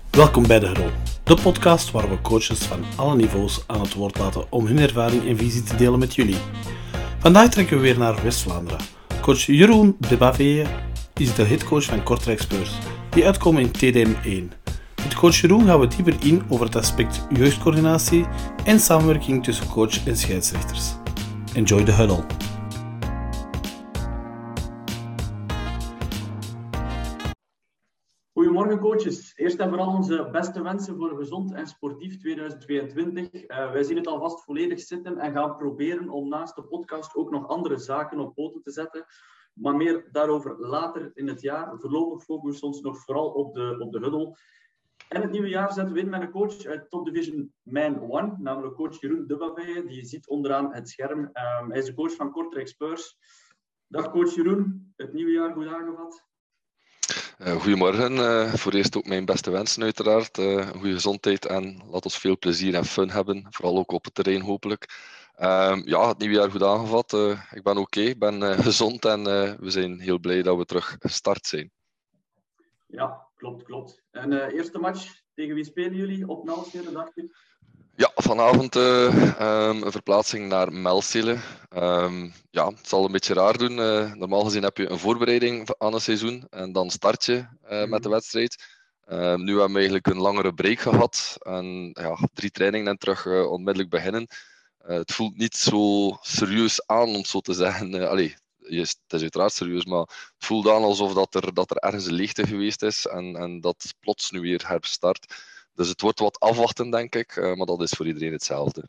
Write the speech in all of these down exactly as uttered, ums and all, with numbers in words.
Welkom bij De Huddle, de podcast waar we coaches van alle niveaus aan het woord laten om hun ervaring en visie te delen met jullie. Vandaag trekken we weer naar West-Vlaanderen. Coach Jeroen de Baveye is de headcoach van Kortrijk Spurs, die uitkomen in T D M één. Met coach Jeroen gaan we dieper in over het aspect jeugdcoördinatie en samenwerking tussen coach en scheidsrechters. Enjoy The Huddle. Goedemorgen coaches. Eerst en vooral onze beste wensen voor een gezond en sportief tweeduizend tweeëntwintig. Uh, wij zien het alvast volledig zitten en gaan proberen om naast de podcast ook nog andere zaken op poten te zetten. Maar meer daarover later in het jaar. Voorlopig focussen we ons nog vooral op de, op de huddle. En het nieuwe jaar zetten we in met een coach uit Top Division Man one, namelijk coach Jeroen de Baveye. Die ziet onderaan het scherm. Um, hij is de coach van Kortrijk Spurs. Dag coach Jeroen, het nieuwe jaar goed aangevat? Uh, goedemorgen. Uh, voor eerst ook mijn beste wensen uiteraard. Uh, goede gezondheid en laat ons veel plezier en fun hebben. Vooral ook op het terrein hopelijk. Uh, ja, het nieuwe jaar goed aangevat. Uh, ik ben oké, okay, ik ben uh, gezond en uh, we zijn heel blij dat we terug gestart zijn. Ja, klopt, klopt. En uh, eerste match, tegen wie spelen jullie? Op Melstede, dacht ik? Ja, vanavond uh, um, een verplaatsing naar Melstede. Um, ja, het zal een beetje raar doen. Uh, normaal gezien heb je een voorbereiding aan een seizoen en dan start je uh, met de wedstrijd. Uh, nu hebben we eigenlijk een langere break gehad en ja, drie trainingen en terug uh, onmiddellijk beginnen. Uh, het voelt niet zo serieus aan, om het zo te zeggen. Uh, allee, het is uiteraard serieus, maar het voelt aan alsof dat er, dat er ergens een leegte geweest is en, en dat plots nu weer herstart. Dus het wordt wat afwachten, denk ik, uh, maar dat is voor iedereen hetzelfde.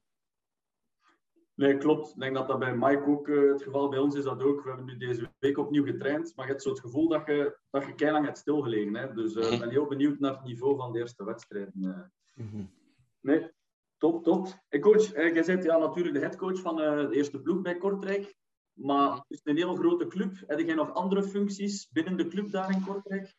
Nee, klopt. Ik denk dat dat bij Mike ook uh, het geval. Bij ons is dat ook. We hebben nu deze week opnieuw getraind, maar je hebt zo het gevoel dat je, dat je keilang hebt stilgelegen. Hè? Dus ik uh, ben heel benieuwd naar het niveau van de eerste wedstrijd. Uh. Mm-hmm. Nee, top, top. Hey coach, uh, jij bent ja, natuurlijk de headcoach van uh, de eerste ploeg bij Kortrijk, maar het is een heel grote club. Heb jij nog andere functies binnen de club daar in Kortrijk?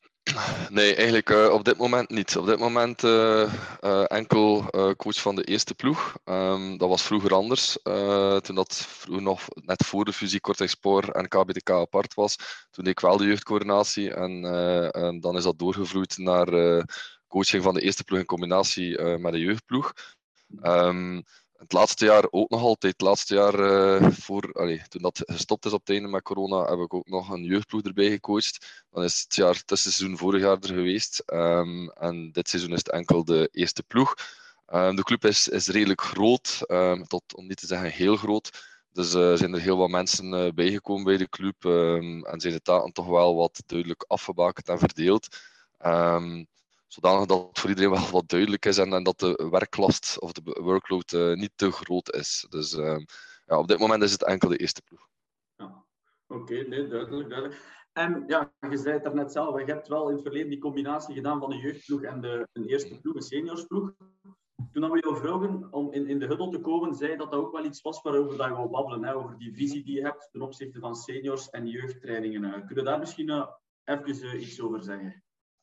Nee, eigenlijk uh, op dit moment niet. Op dit moment uh, uh, enkel uh, coach van de eerste ploeg. Um, dat was vroeger anders. Uh, toen dat vroeger nog net voor de fusie Kortrijk Spoor en K B T K apart was, toen deed ik wel de jeugdcoördinatie. En, uh, en dan is dat doorgevloeid naar uh, coaching van de eerste ploeg in combinatie uh, met de jeugdploeg. Um, Het laatste jaar ook nog altijd. Het laatste jaar, uh, voor, allee, toen dat gestopt is op het einde met corona, heb ik ook nog een jeugdploeg erbij gecoacht. Dan is het jaar tussenseizoen vorig jaar er geweest. Um, en dit seizoen is het enkel de eerste ploeg. Um, de club is, is redelijk groot, um, tot, om niet te zeggen heel groot. Dus uh, zijn er heel wat mensen uh, bijgekomen bij de club. Um, en zijn de taken toch wel wat duidelijk afgebakend en verdeeld. Um, Zodanig dat het voor iedereen wel wat duidelijk is en, en dat de werklast of de workload uh, niet te groot is. Dus uh, ja, op dit moment is het enkel de eerste ploeg. Ja. Oké, okay, nee, duidelijk, duidelijk. En ja, je zei het daarnet zelf, je hebt wel in het verleden die combinatie gedaan van de jeugdploeg en de een eerste ploeg, een seniorsploeg. Toen we jou vroegen om in, in de huddle te komen, zei je dat dat ook wel iets was waarover dat je wou babbelen, hè, over die visie die je hebt ten opzichte van seniors en jeugdtrainingen. Uh, kun je daar misschien uh, even uh, iets over zeggen?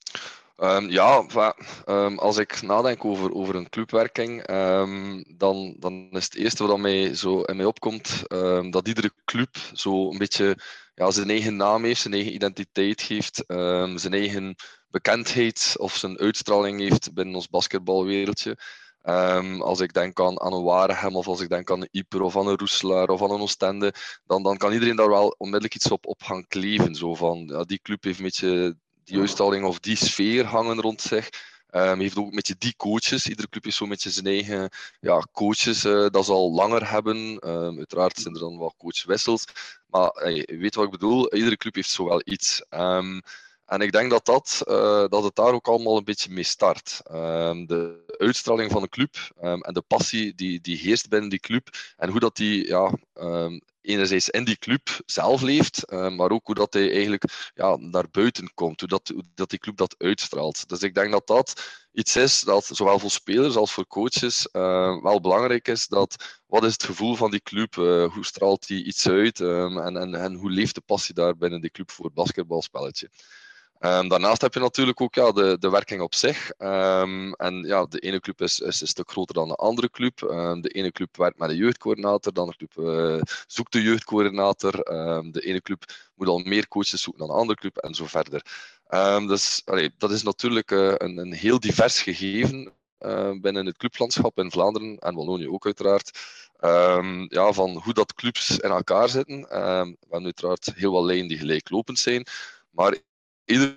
Um, ja, um, als ik nadenk over, over een clubwerking, um, dan, dan is het eerste wat mij zo in mij opkomt, um, dat iedere club zo een beetje ja, zijn eigen naam heeft, zijn eigen identiteit heeft, um, zijn eigen bekendheid of zijn uitstraling heeft binnen ons basketbalwereldje. Um, als ik denk aan, aan een Waregem of als ik denk aan een Yper of aan een Roeselaar of aan een Oostende, dan, dan kan iedereen daar wel onmiddellijk iets op, op gaan kleven. Zo van, ja, die club heeft een beetje die uitstraling of die sfeer hangen rond zich. Um, heeft ook een beetje die coaches. Iedere club heeft zo'n beetje zijn eigen ja, coaches. Uh, dat ze al langer hebben. Um, uiteraard zijn er dan wel coachwissels. Maar uh, je weet wat ik bedoel. Iedere club heeft zo wel iets. Um, en ik denk dat, dat, uh, dat het daar ook allemaal een beetje mee start. Um, de uitstraling van een club um, en de passie die, die heerst binnen die club. En hoe dat die ja, um, enerzijds in die club zelf leeft, uh, maar ook hoe dat hij eigenlijk ja, naar buiten komt. Hoe dat, hoe dat die club dat uitstraalt. Dus ik denk dat dat iets is dat zowel voor spelers als voor coaches uh, wel belangrijk is. Dat, wat is het gevoel van die club? Uh, hoe straalt die iets uit? Um, en, en, en hoe leeft de passie daar binnen die club voor het basketbalspelletje? Um, daarnaast heb je natuurlijk ook ja, de, de werking op zich. Um, en ja, de ene club is, is een stuk groter dan de andere club. Um, de ene club werkt met een jeugdcoördinator, de andere club uh, zoekt de jeugdcoördinator. Um, de ene club moet al meer coaches zoeken dan de andere club en zo verder. Um, dus allee, dat is natuurlijk uh, een, een heel divers gegeven uh, binnen het clublandschap in Vlaanderen en Wallonië ook uiteraard. Um, ja, van hoe dat clubs in elkaar zitten. Um, we hebben uiteraard heel wat lijnen die gelijklopend zijn, maar iedere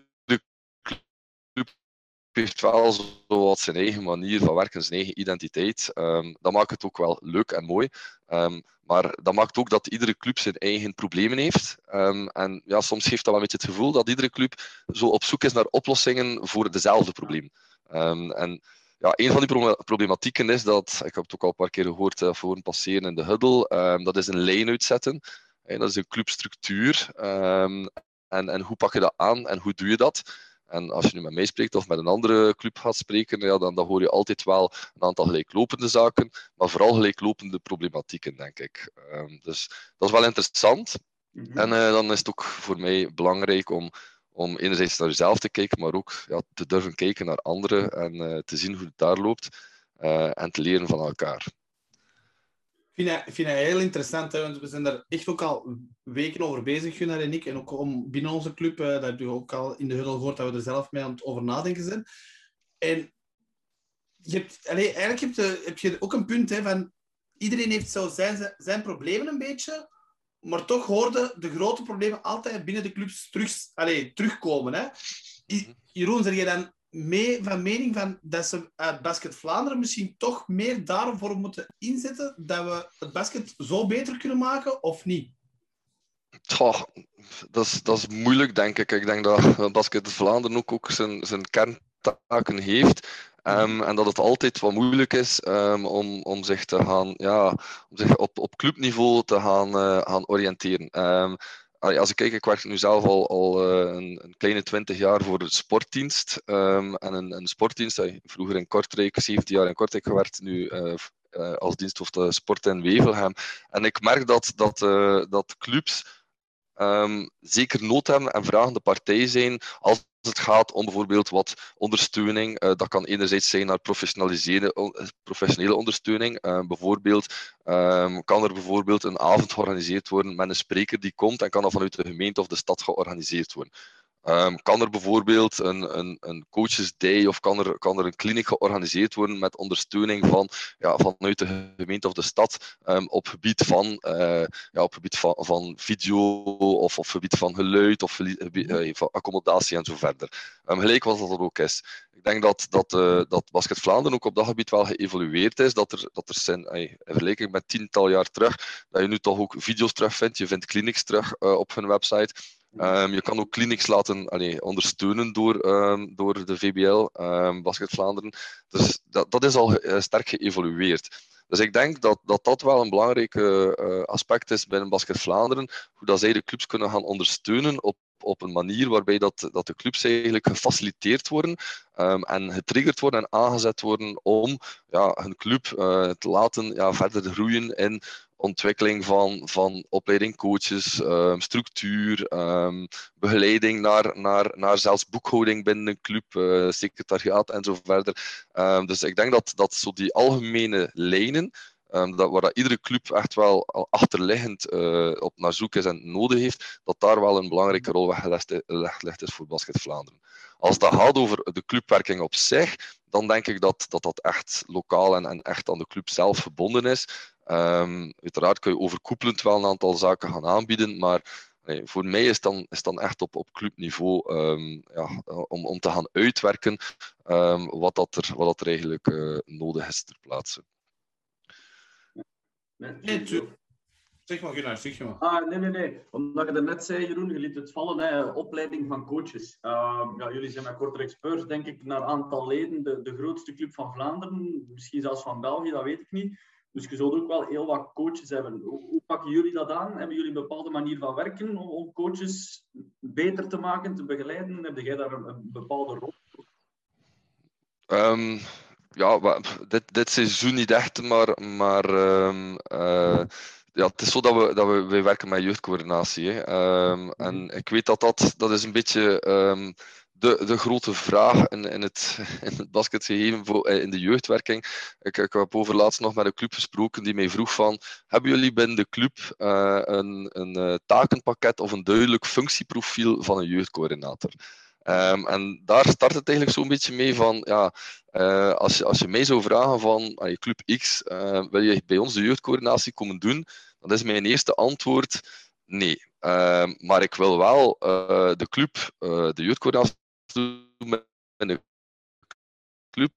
club heeft wel zo wat zijn eigen manier van werken, zijn eigen identiteit. Um, dat maakt het ook wel leuk en mooi. Um, maar dat maakt ook dat iedere club zijn eigen problemen heeft. Um, en ja, soms geeft dat wel een beetje het gevoel dat iedere club zo op zoek is naar oplossingen voor dezelfde problemen. Um, en ja, een van die problematieken is dat, ik heb het ook al een paar keer gehoord uh, voor passeren in de huddle, um, dat is een lijn uitzetten. Hey, dat is een clubstructuur. Um, en, en hoe pak je dat aan en hoe doe je dat? En als je nu met mij spreekt of met een andere club gaat spreken, ja, dan, dan hoor je altijd wel een aantal gelijklopende zaken, maar vooral gelijklopende problematieken, denk ik. Um, dus dat is wel interessant. Mm-hmm. En uh, dan is het ook voor mij belangrijk om, om enerzijds naar jezelf te kijken, maar ook ja, te durven kijken naar anderen en uh, te zien hoe het daar loopt uh, en te leren van elkaar. Ik vind het, vind het heel interessant, hè, want we zijn daar echt ook al weken over bezig, Gunnar en ik. En ook om binnen onze club, uh, dat heb je ook al in de huddle gehoord, dat we er zelf mee aan het over nadenken zijn. En je hebt, allez, eigenlijk heb je, heb je ook een punt, hè, van iedereen heeft zo zijn, zijn problemen een beetje, maar toch hoorden de grote problemen altijd binnen de clubs terug, allez, terugkomen. Hè. Jeroen, zeg je dan mee van mening van dat ze uit Basket Vlaanderen misschien toch meer daarvoor moeten inzetten dat we het basket zo beter kunnen maken, of niet? Goh, dat is, dat is moeilijk, denk ik. Ik denk dat Basket Vlaanderen ook, ook zijn, zijn kerntaken heeft. Um, en dat het altijd wat moeilijk is um, om, om zich, te gaan, ja, om zich op, op clubniveau te gaan, uh, gaan oriënteren. Um, Als ik kijk, ik werk nu zelf al, al uh, een, een kleine twintig jaar voor de sportdienst. Um, en een, een sportdienst, uh, vroeger in Kortrijk, zeventien jaar in Kortrijk gewerkt, nu uh, uh, als diensthoofd uh, sport in Wevelgem. En ik merk dat, dat, uh, dat clubs um, zeker nood hebben en vragende partij zijn als het gaat om bijvoorbeeld wat ondersteuning. Uh, dat kan enerzijds zijn naar professionele ondersteuning. Uh, bijvoorbeeld um, kan er bijvoorbeeld een avond georganiseerd worden met een spreker die komt en kan dat vanuit de gemeente of de stad georganiseerd worden. Um, kan er bijvoorbeeld een, een, een coaches day of kan er, kan er een kliniek georganiseerd worden met ondersteuning van, ja, vanuit de gemeente of de stad um, op gebied van, uh, ja, op gebied van, van video of op gebied van geluid of uh, van accommodatie en zo verder. Um, gelijk wat dat ook is. Ik denk dat, dat, uh, dat Basket Vlaanderen ook op dat gebied wel geëvolueerd is. Dat er, dat er zijn, uh, in vergelijking met tiental jaar terug, dat je nu toch ook video's terugvindt. Je vindt clinics terug uh, op hun website. Um, je kan ook clinics laten allee, ondersteunen door, um, door de V B L, um, Basket Vlaanderen. Dus dat, dat is al uh, sterk geëvolueerd. Dus ik denk dat dat, dat wel een belangrijk uh, aspect is binnen Basket Vlaanderen, hoe dat zij de clubs kunnen gaan ondersteunen op, op een manier waarbij dat, dat de clubs eigenlijk gefaciliteerd worden um, en getriggerd worden en aangezet worden om ja, hun club uh, te laten ja, verder groeien in ontwikkeling van, van opleiding coaches, um, structuur, um, begeleiding naar, naar, naar zelfs boekhouding binnen een club, uh, secretariaat en zo verder. Um, dus ik denk dat, dat zo die algemene lijnen, um, dat, waar dat iedere club echt wel achterliggend uh, op naar zoek is en nodig heeft, dat daar wel een belangrijke rol weggelegd is voor Basket Vlaanderen. Als dat gaat over de clubwerking op zich, dan denk ik dat dat, dat echt lokaal en, en echt aan de club zelf verbonden is. Um, uiteraard kun je overkoepelend wel een aantal zaken gaan aanbieden, maar nee, voor mij is het dan, is dan echt op, op clubniveau um, ja, om, om te gaan uitwerken um, wat, dat er, wat dat er eigenlijk uh, nodig is ter plaatse. Nee, zeg maar, Gunnar, zeg maar. Ah, nee, nee, nee. Omdat je er net zei, Jeroen, je liet het vallen, hè, opleiding van coaches. Uh, ja, jullie zijn met Kortrijk Spurs, denk ik, naar aantal leden de, de grootste club van Vlaanderen. Misschien zelfs van België, dat weet ik niet. Dus je zult ook wel heel wat coaches hebben. Hoe, hoe pakken jullie dat aan? Hebben jullie een bepaalde manier van werken om, om coaches beter te maken, te begeleiden? Heb jij daar een, een bepaalde rol? Um, ja, dit, dit seizoen niet echt, maar... maar um, uh, ja, het is zo dat we, dat we wij werken met jeugdcoördinatie. Hè. Um, en ik weet dat dat, dat is een beetje um, de, de grote vraag in, in het, in het basketgegeven voor, in de jeugdwerking. Ik, ik heb overlaatst nog met een club gesproken die mij vroeg van, hebben jullie binnen de club uh, een, een uh, takenpakket of een duidelijk functieprofiel van een jeugdcoördinator? Um, en daar start het eigenlijk zo'n beetje mee van, ja, uh, als, je, als je mij zou vragen van, uh, Club X, uh, wil je bij ons de jeugdcoördinatie komen doen? Dan is mijn eerste antwoord nee. Uh, maar ik wil wel uh, de club, uh, de jeugdcoördinatie doen met de club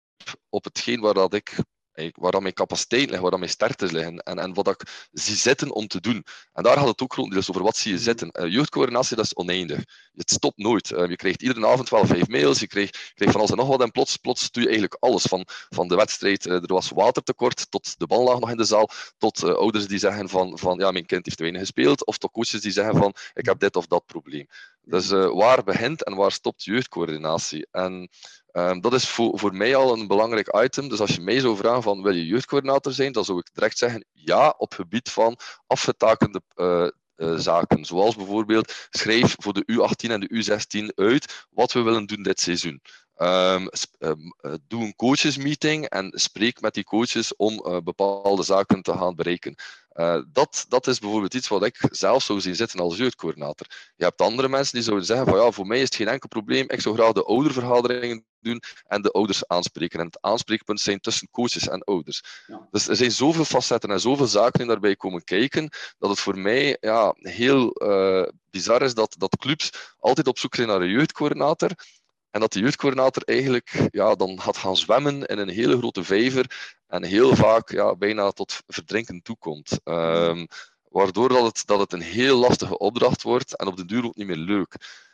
op hetgeen waar dat ik, waar dat mijn capaciteit ligt, waar dat mijn sterktes liggen en, en wat ik zie zitten om te doen. En daar gaat het ook grotendeels over, wat zie je zitten. Uh, jeugdcoördinatie, dat is oneindig. Het stopt nooit. Uh, je krijgt iedere avond wel vijf mails, je krijgt, je krijgt van alles en nog wat en plots, plots doe je eigenlijk alles. Van, van de wedstrijd, uh, er was watertekort, tot de bal lag nog in de zaal, tot uh, ouders die zeggen van, van ja, mijn kind heeft te weinig gespeeld, of tot coaches die zeggen van, ik heb dit of dat probleem. Dus uh, waar begint en waar stopt jeugdcoördinatie? En Um, dat is voor, voor mij al een belangrijk item. Dus als je mij zou vragen van, wil je jeugdcoördinator zijn, dan zou ik direct zeggen ja, op gebied van afgetakende uh, uh, zaken. Zoals bijvoorbeeld, schrijf voor de U achttien en de U zestien uit wat we willen doen dit seizoen. Um, um, uh, doe een coachesmeeting en spreek met die coaches om uh, bepaalde zaken te gaan bereiken. Uh, dat, dat is bijvoorbeeld iets wat ik zelf zou zien zitten als jeugdcoördinator. Je hebt andere mensen die zouden zeggen van ja, voor mij is het geen enkel probleem, ik zou graag de oudervergaderingen doen en de ouders aanspreken. En het aanspreekpunt zijn tussen coaches en ouders. Ja. Dus er zijn zoveel facetten en zoveel zaken die daarbij komen kijken, dat het voor mij ja, heel uh, bizar is dat, dat clubs altijd op zoek zijn naar een jeugdcoördinator. En dat de jeugdcoördinator eigenlijk ja, dan gaat gaan zwemmen in een hele grote vijver en heel vaak ja, bijna tot verdrinken toekomt. Um, waardoor dat het, dat het een heel lastige opdracht wordt en op de duur ook niet meer leuk.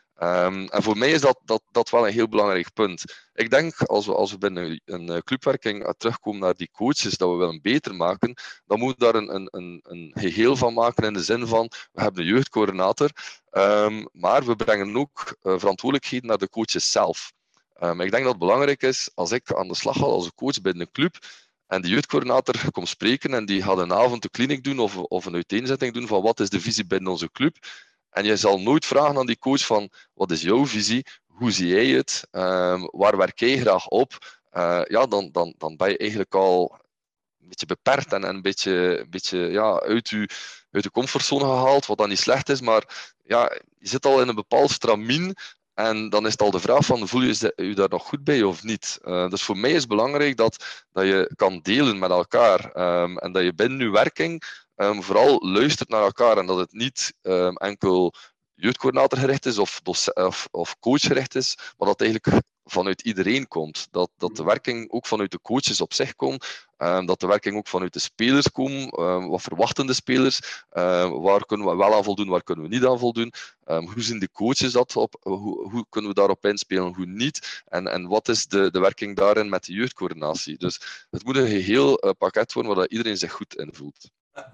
Um, en voor mij is dat, dat, dat wel een heel belangrijk punt. Ik denk, als we, als we binnen een clubwerking terugkomen naar die coaches, dat we willen beter maken, dan moeten we daar een, een, een, een geheel van maken in de zin van, we hebben een jeugdcoördinator, um, maar we brengen ook uh, verantwoordelijkheden naar de coaches zelf. Um, ik denk dat het belangrijk is, als ik aan de slag ga als coach binnen een club, en de jeugdcoördinator komt spreken en die gaat een avond de kliniek doen of, of een uiteenzetting doen van wat is de visie binnen onze club. En je zal nooit vragen aan die coach van, wat is jouw visie? Hoe zie jij het? Um, waar werk jij graag op? Uh, ja, dan, dan, dan ben je eigenlijk al een beetje beperkt en, en een beetje, een beetje ja, uit, je, uit de comfortzone gehaald, wat dan niet slecht is, maar ja, je zit al in een bepaald stramien en dan is het al de vraag van, voel je je daar nog goed bij of niet? Uh, dus voor mij is het belangrijk dat, dat je kan delen met elkaar um, en dat je binnen je werking Um, vooral luistert naar elkaar en dat het niet um, enkel jeugdcoördinatorgericht is of, of, of coachgericht is, maar dat het eigenlijk vanuit iedereen komt. Dat, dat de werking ook vanuit de coaches op zich komt, um, dat de werking ook vanuit de spelers komt. Um, wat verwachten de spelers? Um, waar kunnen we wel aan voldoen, waar kunnen we niet aan voldoen? Um, hoe zien de coaches dat op? Hoe, hoe kunnen we daarop inspelen, hoe niet? En, en wat is de, de werking daarin met de jeugdcoördinatie? Dus het moet een geheel uh, pakket worden waar iedereen zich goed in voelt.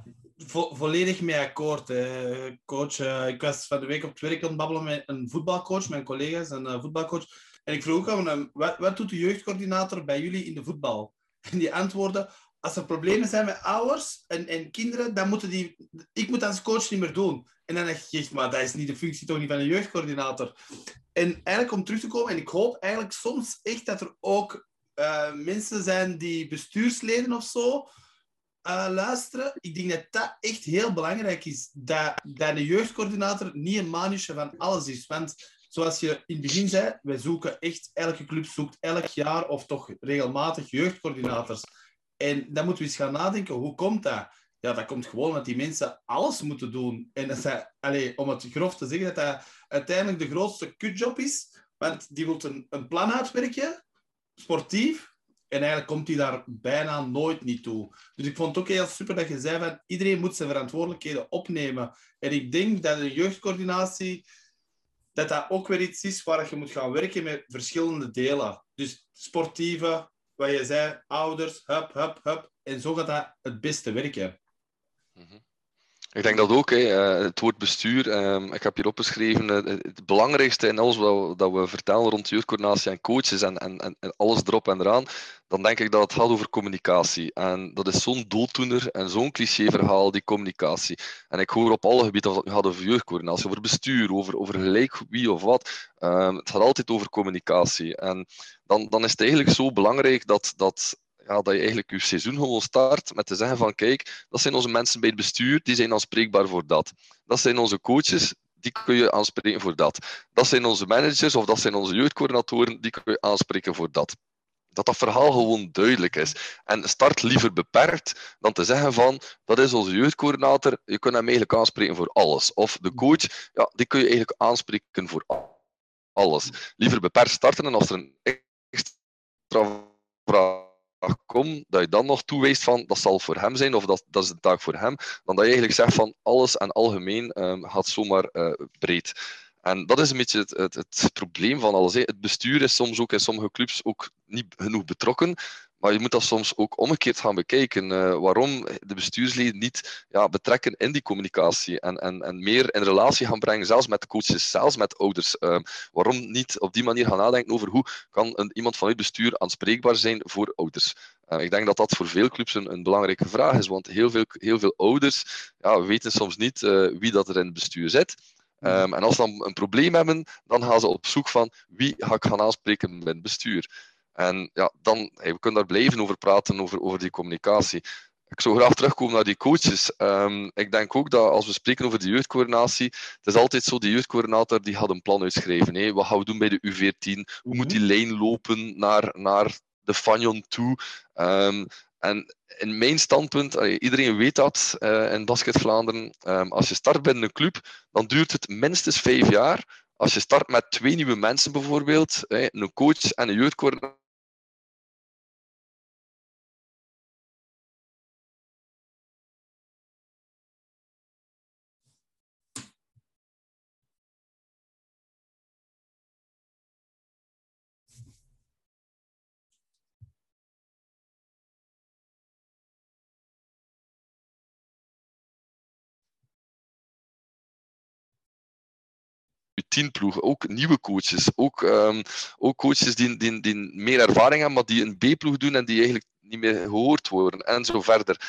Vo- volledig mee akkoord, hè. Coach. Uh, ik was van de week op het werk aan het babbelen met een voetbalcoach, mijn collega's, een uh, voetbalcoach. En ik vroeg hem, uh, wat, wat doet de jeugdcoördinator bij jullie in de voetbal? En die antwoordde, als er problemen zijn met ouders en, en kinderen, dan moeten die... Ik moet als coach niet meer doen. En dan dacht ik, maar dat is niet de functie toch niet van een jeugdcoördinator. En eigenlijk om terug te komen, en ik hoop eigenlijk soms echt dat er ook uh, mensen zijn die bestuursleden of zo... Uh, luisteren. Ik denk dat dat echt heel belangrijk is. Dat, dat de jeugdcoördinator niet een manusje van alles is. Want zoals je in het begin zei, wij zoeken echt, elke club zoekt elk jaar of toch regelmatig jeugdcoördinators. En dan moeten we eens gaan nadenken, hoe komt dat? Ja, dat komt gewoon omdat die mensen alles moeten doen. En dat dat, allez, om het grof te zeggen, dat dat uiteindelijk de grootste kutjob is. Want die moet een, een plan uitwerken, sportief. En eigenlijk komt hij daar bijna nooit niet toe. Dus ik vond het ook heel super dat je zei van iedereen moet zijn verantwoordelijkheden opnemen. En ik denk dat de jeugdcoördinatie, dat dat ook weer iets is waar je moet gaan werken met verschillende delen. Dus sportieve, wat je zei, ouders, hup, hup, hup. En zo gaat dat het beste werken. Mm-hmm. Ik denk dat ook, hè. Het woord bestuur, um, ik heb hier opgeschreven, uh, het belangrijkste in alles wat, dat we vertellen rond jeugdcoördinatie en coaches en, en, en alles erop en eraan, dan denk ik dat het gaat over communicatie. En dat is zo'n dooddoener en zo'n clichéverhaal, die communicatie. En ik hoor op alle gebieden, of het gaat over jeugdcoördinatie, over bestuur, over, over gelijk wie of wat, um, het gaat altijd over communicatie. En dan, dan is het eigenlijk zo belangrijk dat... dat Ja, dat je eigenlijk je seizoen gewoon start met te zeggen van kijk, dat zijn onze mensen bij het bestuur, die zijn aanspreekbaar voor dat. Dat zijn onze coaches, die kun je aanspreken voor dat. Dat zijn onze managers of dat zijn onze jeugdcoördinatoren, die kun je aanspreken voor dat. Dat dat verhaal gewoon duidelijk is. En start liever beperkt dan te zeggen van, dat is onze jeugdcoördinator, je kunt hem eigenlijk aanspreken voor alles. Of de coach, ja, die kun je eigenlijk aanspreken voor alles. Liever beperkt starten en als er een extra vraag komt, dat je dan nog toewijst van, dat zal voor hem zijn of dat, dat is een taak voor hem, dan dat je eigenlijk zegt van, alles en algemeen um, gaat zomaar uh, breed. En dat is een beetje het, het, het probleem van alles. Hè. Het bestuur is soms ook in sommige clubs ook niet genoeg betrokken. Maar je moet dat soms ook omgekeerd gaan bekijken. Uh, waarom de bestuursleden niet ja, betrekken in die communicatie. En, en, en meer in relatie gaan brengen, zelfs met coaches, zelfs met ouders. Uh, waarom niet op die manier gaan nadenken over hoe kan een, iemand vanuit het bestuur aanspreekbaar zijn voor ouders. Uh, ik denk dat dat voor veel clubs een, een belangrijke vraag is. Want heel veel, heel veel ouders ja, weten soms niet uh, wie dat er in het bestuur zit. Um, en als ze dan een probleem hebben, dan gaan ze op zoek van wie ga ik gaan aanspreken met het bestuur. En ja, dan, hey, we kunnen daar blijven over praten, over, over die communicatie. Ik zou graag terugkomen naar die coaches. Um, ik denk ook dat als we spreken over de jeugdcoördinatie, het is altijd zo, die jeugdcoördinator die gaat een plan uitschrijven. Hè. Wat gaan we doen bij de U veertien? Hoe moet die lijn lopen naar, naar de Fagnon toe? Um, en in mijn standpunt, iedereen weet dat uh, in Basket Vlaanderen, um, als je start binnen een club, dan duurt het minstens vijf jaar. Als je start met twee nieuwe mensen bijvoorbeeld, een coach en een jeugdcoördinator, tien ploegen, ook nieuwe coaches, ook, um, ook coaches die, die, die meer ervaring hebben, maar die een B-ploeg doen en die eigenlijk niet meer gehoord worden, en zo verder.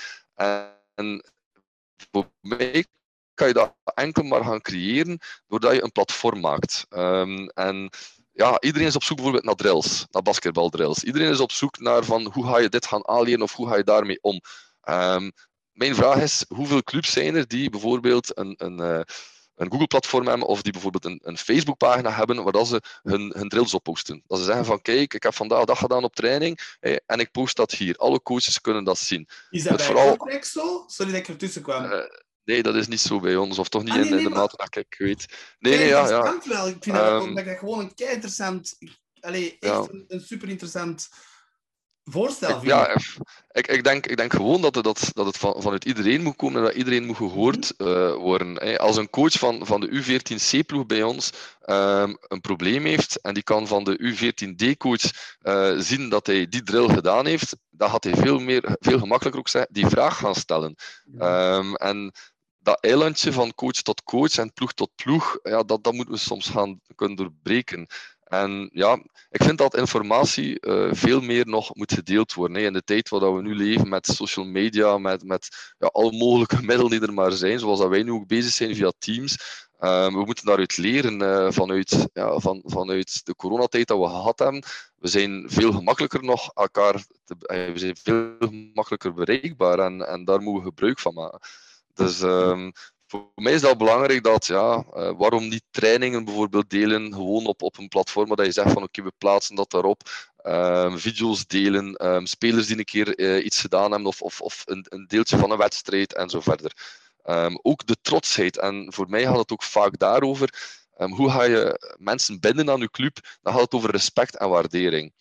En voor mij kan je dat enkel maar gaan creëren doordat je een platform maakt. Um, en ja, iedereen is op zoek bijvoorbeeld naar drills, naar basketbaldrills. Iedereen is op zoek naar van hoe ga je dit gaan aanleren of hoe ga je daarmee om. Um, mijn vraag is, hoeveel clubs zijn er die bijvoorbeeld een, een, uh, een Google-platform hebben of die bijvoorbeeld een, een Facebook-pagina hebben waar ze hun, hun drills op posten. Dat ze zeggen van kijk, ik heb vandaag dat gedaan op training hey, en ik post dat hier. Alle coaches kunnen dat zien. Is dat bij vooral... Kortrijk zo? Sorry dat ik ertussen kwam. Uh, nee, dat is niet zo bij ons. Of toch niet ah, nee, in, in nee, de maar... mate dat ik weet. Nee, nee, ja. ja. Wel. Ik vind um, dat, dat gewoon een kei interessant... Allee, echt ja. een, een super interessant... voorstel. Ik, ja, ik, ik, denk, ik denk gewoon dat het, dat, dat het van, vanuit iedereen moet komen en dat iedereen moet gehoord uh, worden. Hè. Als een coach van, van de U veertien C-ploeg bij ons um, een probleem heeft en die kan van de U veertien D-coach uh, zien dat hij die drill gedaan heeft, dan gaat hij veel, meer, veel gemakkelijker ook zeggen, die vraag gaan stellen. Ja. Um, en dat eilandje van coach tot coach en ploeg tot ploeg, ja, dat, dat moeten we soms gaan kunnen doorbreken. En ja, ik vind dat informatie uh, veel meer nog moet gedeeld worden. Hè. In de tijd waar we nu leven met social media, met, met ja, alle mogelijke middelen die er maar zijn, zoals dat wij nu ook bezig zijn via Teams. Uh, we moeten daaruit leren uh, vanuit, ja, van, vanuit de coronatijd dat we gehad hebben. We zijn veel gemakkelijker nog elkaar, te, uh, we zijn veel gemakkelijker bereikbaar en, en daar moeten we gebruik van maken. Dus... Um, Voor mij is dat belangrijk dat, ja, uh, waarom niet trainingen bijvoorbeeld delen, gewoon op, op een platform waar je zegt van oké, okay, we plaatsen dat daarop, um, video's delen, um, spelers die een keer uh, iets gedaan hebben of, of, of een, een deeltje van een wedstrijd en zo verder. Um, ook de trotsheid, en voor mij gaat het ook vaak daarover, um, hoe ga je mensen binden aan je club, dan gaat het over respect en waardering.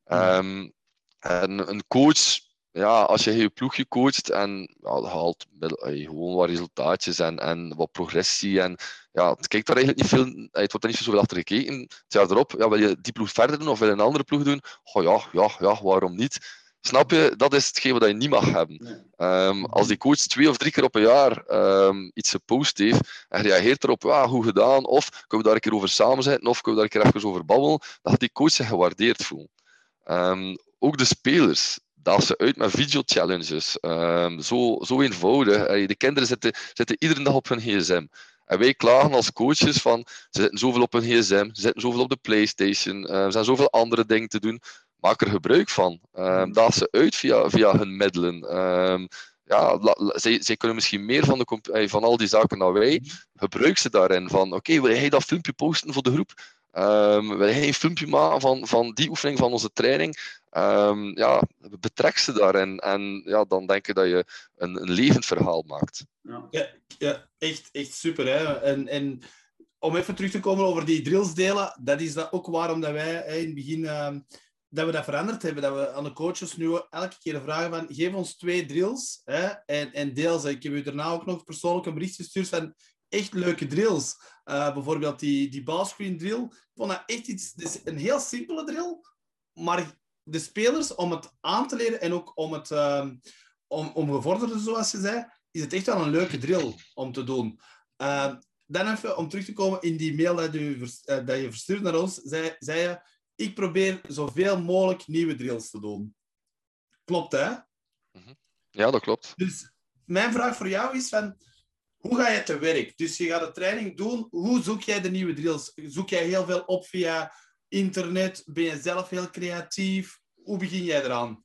Um, en een coach... Ja, als je je ploegje coacht en ja, dat haalt gewoon wat resultaatjes en, en wat progressie. En, ja, het kijkt daar eigenlijk niet veel, het wordt er niet zoveel achter gekeken. Het jaar erop, ja, wil je die ploeg verder doen of wil je een andere ploeg doen? Oh, ja, ja, ja, waarom niet? Snap je? Dat is hetgeen wat je niet mag hebben. Um, als die coach twee of drie keer op een jaar um, iets gepost heeft en reageert erop, ja, goed gedaan, of kunnen we daar een keer over samen zitten, of kunnen we daar een keer even over babbelen, dan gaat die coach zich gewaardeerd voelen. Um, ook de spelers. Dat ze uit met video-challenges. Um, zo, zo eenvoudig. De kinderen zitten, zitten iedere dag op hun gsm. En wij klagen als coaches van, ze zitten zoveel op hun gsm, ze zitten zoveel op de PlayStation, uh, er zijn zoveel andere dingen te doen. Maak er gebruik van. Um, daag ze uit via, via hun middelen. Um, ja, la, la, zij, zij kunnen misschien meer van, de, van al die zaken dan wij. Gebruik ze daarin. Van, oké, okay, wil jij dat filmpje posten voor de groep? Um, wil jij een filmpje maken van, van die oefening van onze training? Um, ja, betrek ze daarin. En ja, dan denk ik dat je een, een levend verhaal maakt. Ja, ja, ja echt, echt super. Hè? En, en om even terug te komen over die drills delen, dat is dat ook waarom dat wij hè, in het begin... Uh, dat we dat veranderd hebben. Dat we aan de coaches nu elke keer vragen van geef ons twee drills hè, en, en deel ze. Ik heb u daarna ook nog persoonlijk een bericht gestuurd van echt leuke drills. Uh, bijvoorbeeld die, die ballscreen drill. Ik vond dat echt iets... Het is een heel simpele drill, maar de spelers, om het aan te leren en ook om het uh, om, om gevorderden, zoals je zei, is het echt wel een leuke drill om te doen. Uh, dan even, om terug te komen in die mail dat je, uh, dat je verstuurde naar ons, zei, zei je ik probeer zoveel mogelijk nieuwe drills te doen. Klopt, hè? Ja, dat klopt. Dus mijn vraag voor jou is van... Hoe ga je te werk? Dus je gaat de training doen. Hoe zoek jij de nieuwe drills? Zoek jij heel veel op via internet? Ben je zelf heel creatief? Hoe begin jij eraan?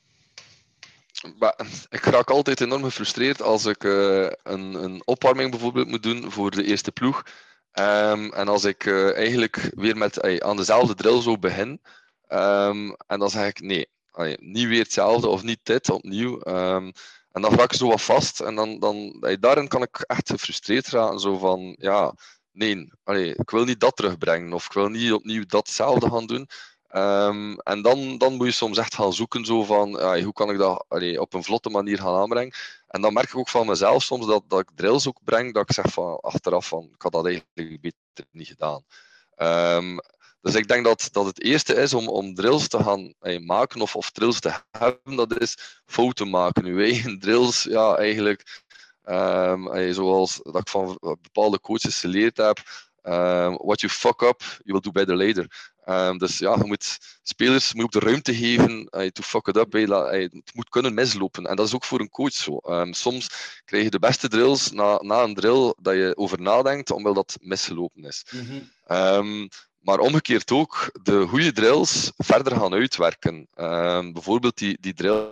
Maar, ik raak altijd enorm gefrustreerd als ik uh, een, een opwarming bijvoorbeeld moet doen voor de eerste ploeg. Um, en als ik uh, eigenlijk weer met, ay, aan dezelfde drill zo begin, um, en dan zeg ik nee, ay, niet weer hetzelfde of niet dit opnieuw. Um, en dan raak ik zo wat vast en dan, dan, ay, daarin kan ik echt gefrustreerd raken. Zo van, ja, nee, ay, ik wil niet dat terugbrengen of ik wil niet opnieuw datzelfde gaan doen. Um, en dan, dan moet je soms echt gaan zoeken zo van, ay, hoe kan ik dat ay, op een vlotte manier gaan aanbrengen. En dan merk ik ook van mezelf soms dat, dat ik drills ook breng, dat ik zeg van achteraf van, ik had dat eigenlijk beter niet gedaan. Um, dus ik denk dat, dat het eerste is om, om drills te gaan hey, maken of, of drills te hebben, dat is fouten maken. Uw eigen drills, ja, eigenlijk, um, hey, zoals dat ik van bepaalde coaches geleerd heb, um, what you fuck up, you will do better later. Um, dus ja, je moet spelers moet je ook de ruimte geven uh, to fuck it up. Hey, la, hey, het moet kunnen mislopen. En dat is ook voor een coach zo. Um, soms krijg je de beste drills na, na een drill dat je over nadenkt, omdat dat misgelopen is. Mm-hmm. Um, maar omgekeerd ook, de goede drills verder gaan uitwerken. Um, bijvoorbeeld die, die drill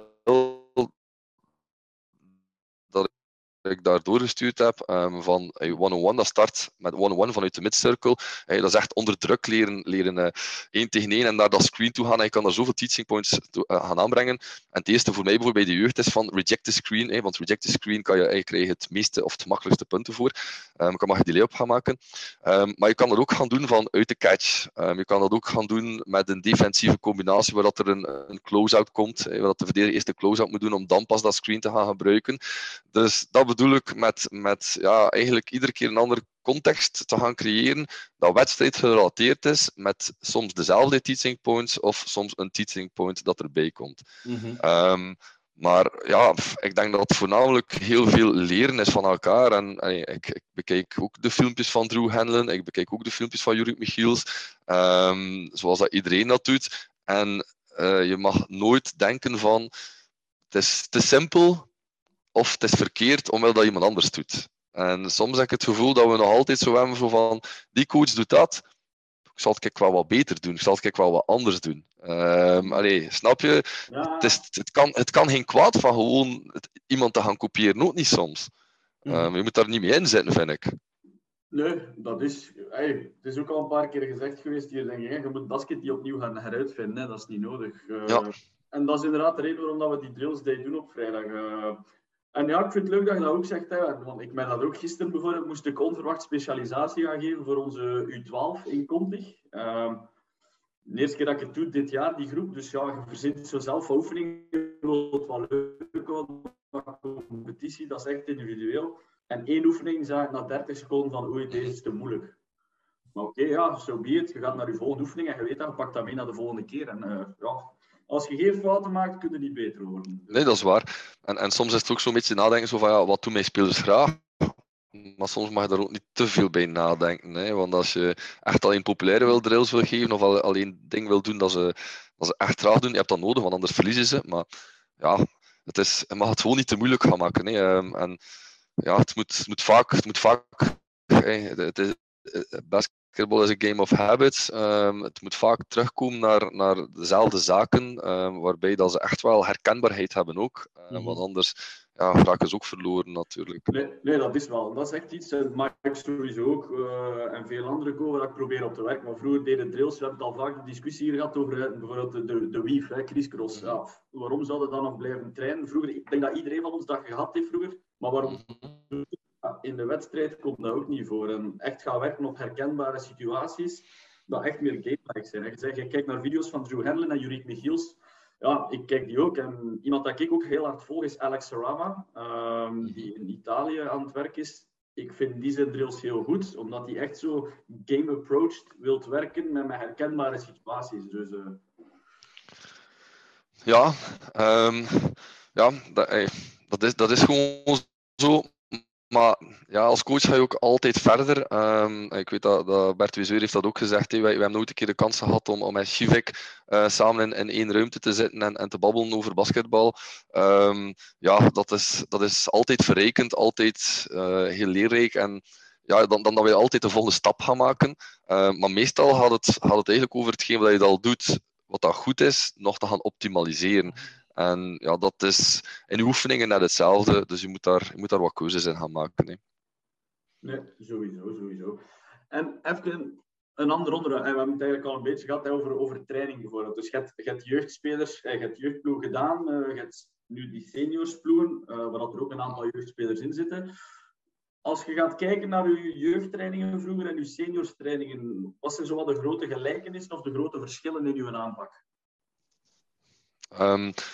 dat ik daar doorgestuurd heb, um, van hey, one-on-one, dat start met one-on-one vanuit de midcircle. Hey, dat is echt onder druk leren, leren uh, één tegen één en naar dat screen toe gaan. En je kan daar zoveel teaching points to, uh, gaan aanbrengen. En het eerste voor mij bijvoorbeeld bij de jeugd is van reject the screen. Hey, want reject the screen kan je eigenlijk krijgen het meeste of het makkelijkste punten voor. Um, je kan maar je delay op gaan maken. Um, maar je kan dat ook gaan doen van uit de catch. Um, je kan dat ook gaan doen met een defensieve combinatie waar dat er een, een close-out komt. Hey, waar dat de verdediger eerst de close-out moet doen om dan pas dat screen te gaan gebruiken. Dus dat bedoel ik met, met ja, eigenlijk iedere keer een andere context te gaan creëren dat wedstrijd gerelateerd is met soms dezelfde teaching points of soms een teaching point dat erbij komt. Mm-hmm. Um, maar ja, ik denk dat het voornamelijk heel veel leren is van elkaar. En, en ik, ik bekijk ook de filmpjes van Drew Hanlon, ik bekijk ook de filmpjes van Jurek Michiels, um, zoals dat iedereen dat doet. En uh, je mag nooit denken van het is te simpel of het is verkeerd omdat dat iemand anders doet. En soms heb ik het gevoel dat we nog altijd zo hebben zo van die coach doet dat, ik zal het wel wat beter doen, ik zal het wel wat anders doen. Um, allee, snap je? Ja. Het, is, het, kan, het kan geen kwaad van gewoon het, iemand te gaan kopiëren, ook niet soms. Um, mm. Je moet daar niet mee inzetten, vind ik. Nee, dat is... Hey, het is ook al een paar keer gezegd geweest hier, denk ik. Hè, je moet basket die opnieuw gaan heruitvinden, hè, dat is niet nodig. Uh, ja. En dat is inderdaad de reden waarom we die drills day doen op vrijdag. Uh, En ja, ik vind het leuk dat je dat ook zegt, hè, want ik ben dat ook gisteren bijvoorbeeld, moest ik onverwacht specialisatie gaan geven voor onze U twaalf in Contig. Uh, de eerste keer dat ik het doe dit jaar, die groep, dus ja, je verzint zo zelf oefeningen, je wilt wat leuk worden, competitie, dat is echt individueel. En één oefening zag ik na dertig seconden van, oei, deze is te moeilijk. Maar oké, okay, ja, so be it, je gaat naar je volgende oefening en je weet dat, je pakt dat mee naar de volgende keer. En uh, ja... Als je geen fouten maakt, kun je niet beter worden. Nee, dat is waar. En, en soms is het ook zo'n beetje nadenken zo van, ja, wat doen mijn spelers graag? Maar soms mag je daar ook niet te veel bij nadenken. Hè? Want als je echt alleen populaire wil drills wil geven, of alleen ding wil doen dat ze, dat ze echt graag doen, je hebt dat nodig, want anders verliezen ze. Maar ja, het is, je mag het gewoon niet te moeilijk gaan maken. Hè? En ja, het moet, het moet vaak... Het moet vaak hè? Het is, basketball is een game of habits. Um, het moet vaak terugkomen naar, naar dezelfde zaken, um, waarbij dat ze echt wel herkenbaarheid hebben ook. Um, mm-hmm. Want anders ja, raken ze ook verloren natuurlijk. Nee, nee, dat is wel. Dat is echt iets, en Mike sowieso ook, uh, en veel andere coaches, waar ik probeer op te werken. Maar vroeger deden drills, we hebben het al vaak de discussie hier gehad over uh, bijvoorbeeld de, de, de weave, hè, crisscross. Ja, waarom zouden we dan nog blijven trainen? Vroeger, ik denk dat iedereen van ons dat gehad heeft vroeger, maar waarom? Ja, in de wedstrijd komt dat ook niet voor. En echt gaan werken op herkenbare situaties, dat echt meer game-like zijn. Je, zegt, je kijkt naar video's van Drew Hanlon en Yurick Michiels. Ja, ik kijk die ook. En iemand dat ik ook heel hard volg is Alex Serrama, um, die in Italië aan het werk is. Ik vind die zijn drills heel goed, omdat hij echt zo game-approached wilt werken met, met herkenbare situaties. Dus, uh... Ja, um, ja dat, hey, dat, is, dat is gewoon zo. Maar ja, als coach ga je ook altijd verder. Um, ik weet dat, dat Bert Wizeur heeft dat ook gezegd. Hey. Wij, wij hebben nooit een keer de kans gehad om, om met Shivik uh, samen in, in één ruimte te zitten en, en te babbelen over basketbal. Um, ja, dat is, dat is altijd verrijkend, altijd uh, heel leerrijk. En ja, dan, dan dat wij altijd de volgende stap gaan maken. Uh, maar meestal gaat het, gaat het eigenlijk over hetgeen wat je al doet, wat dat goed is, nog te gaan optimaliseren. En ja, dat is in uw oefeningen net hetzelfde, dus je moet daar, je moet daar wat keuzes in gaan maken. Hè. Nee, sowieso, sowieso. En even een ander onderwerp. We hebben het eigenlijk al een beetje gehad over, over training bijvoorbeeld. Dus je hebt, je hebt jeugdspelers, je hebt jeugdploeg gedaan, je hebt nu die seniorsploegen, waar er ook een aantal jeugdspelers in zitten. Als je gaat kijken naar je jeugdtrainingen vroeger en je seniorstrainingen, wat zijn zo wat de grote gelijkenissen of de grote verschillen in uw aanpak? Um,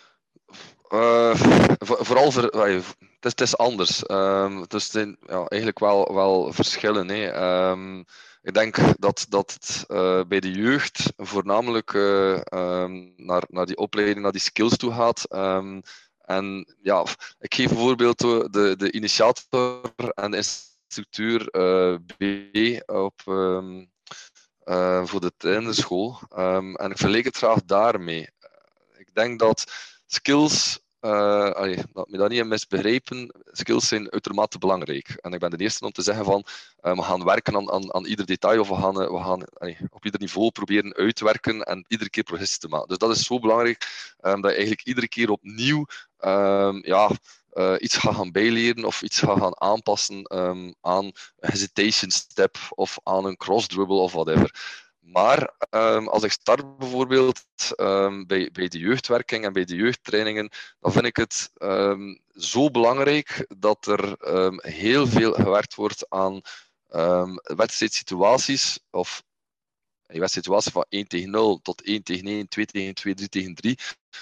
uh, vooral voor, uh, het, is, het is anders. Um, het zijn ja, eigenlijk wel, wel verschillen. Hè. Um, ik denk dat, dat het uh, bij de jeugd voornamelijk uh, um, naar, naar die opleiding, naar die skills toe gaat. Um, en ja, ik geef bijvoorbeeld de, de initiator en de instructeur uh, B op, um, uh, voor de trainerschool. Um, en ik vergelijk het graag daarmee. Ik denk dat skills, uh, allee, laat me dat niet in misbegrijpen, skills zijn uitermate belangrijk. En ik ben de eerste om te zeggen van, uh, we gaan werken aan, aan, aan ieder detail, of we gaan, uh, we gaan allee, op ieder niveau proberen uit te werken en iedere keer progressie te maken. Dus dat is zo belangrijk, um, dat je eigenlijk iedere keer opnieuw um, ja, uh, iets gaat gaan bijleren of iets gaat gaan aanpassen um, aan een hesitation step of aan een cross dribble of whatever. Maar um, als ik start bijvoorbeeld um, bij, bij de jeugdwerking en bij de jeugdtrainingen, dan vind ik het um, zo belangrijk dat er um, heel veel gewerkt wordt aan um, wedstrijdsituaties, of een wedstrijdsituatie van één tegen nul tot één tegen één, twee tegen twee, drie tegen drie,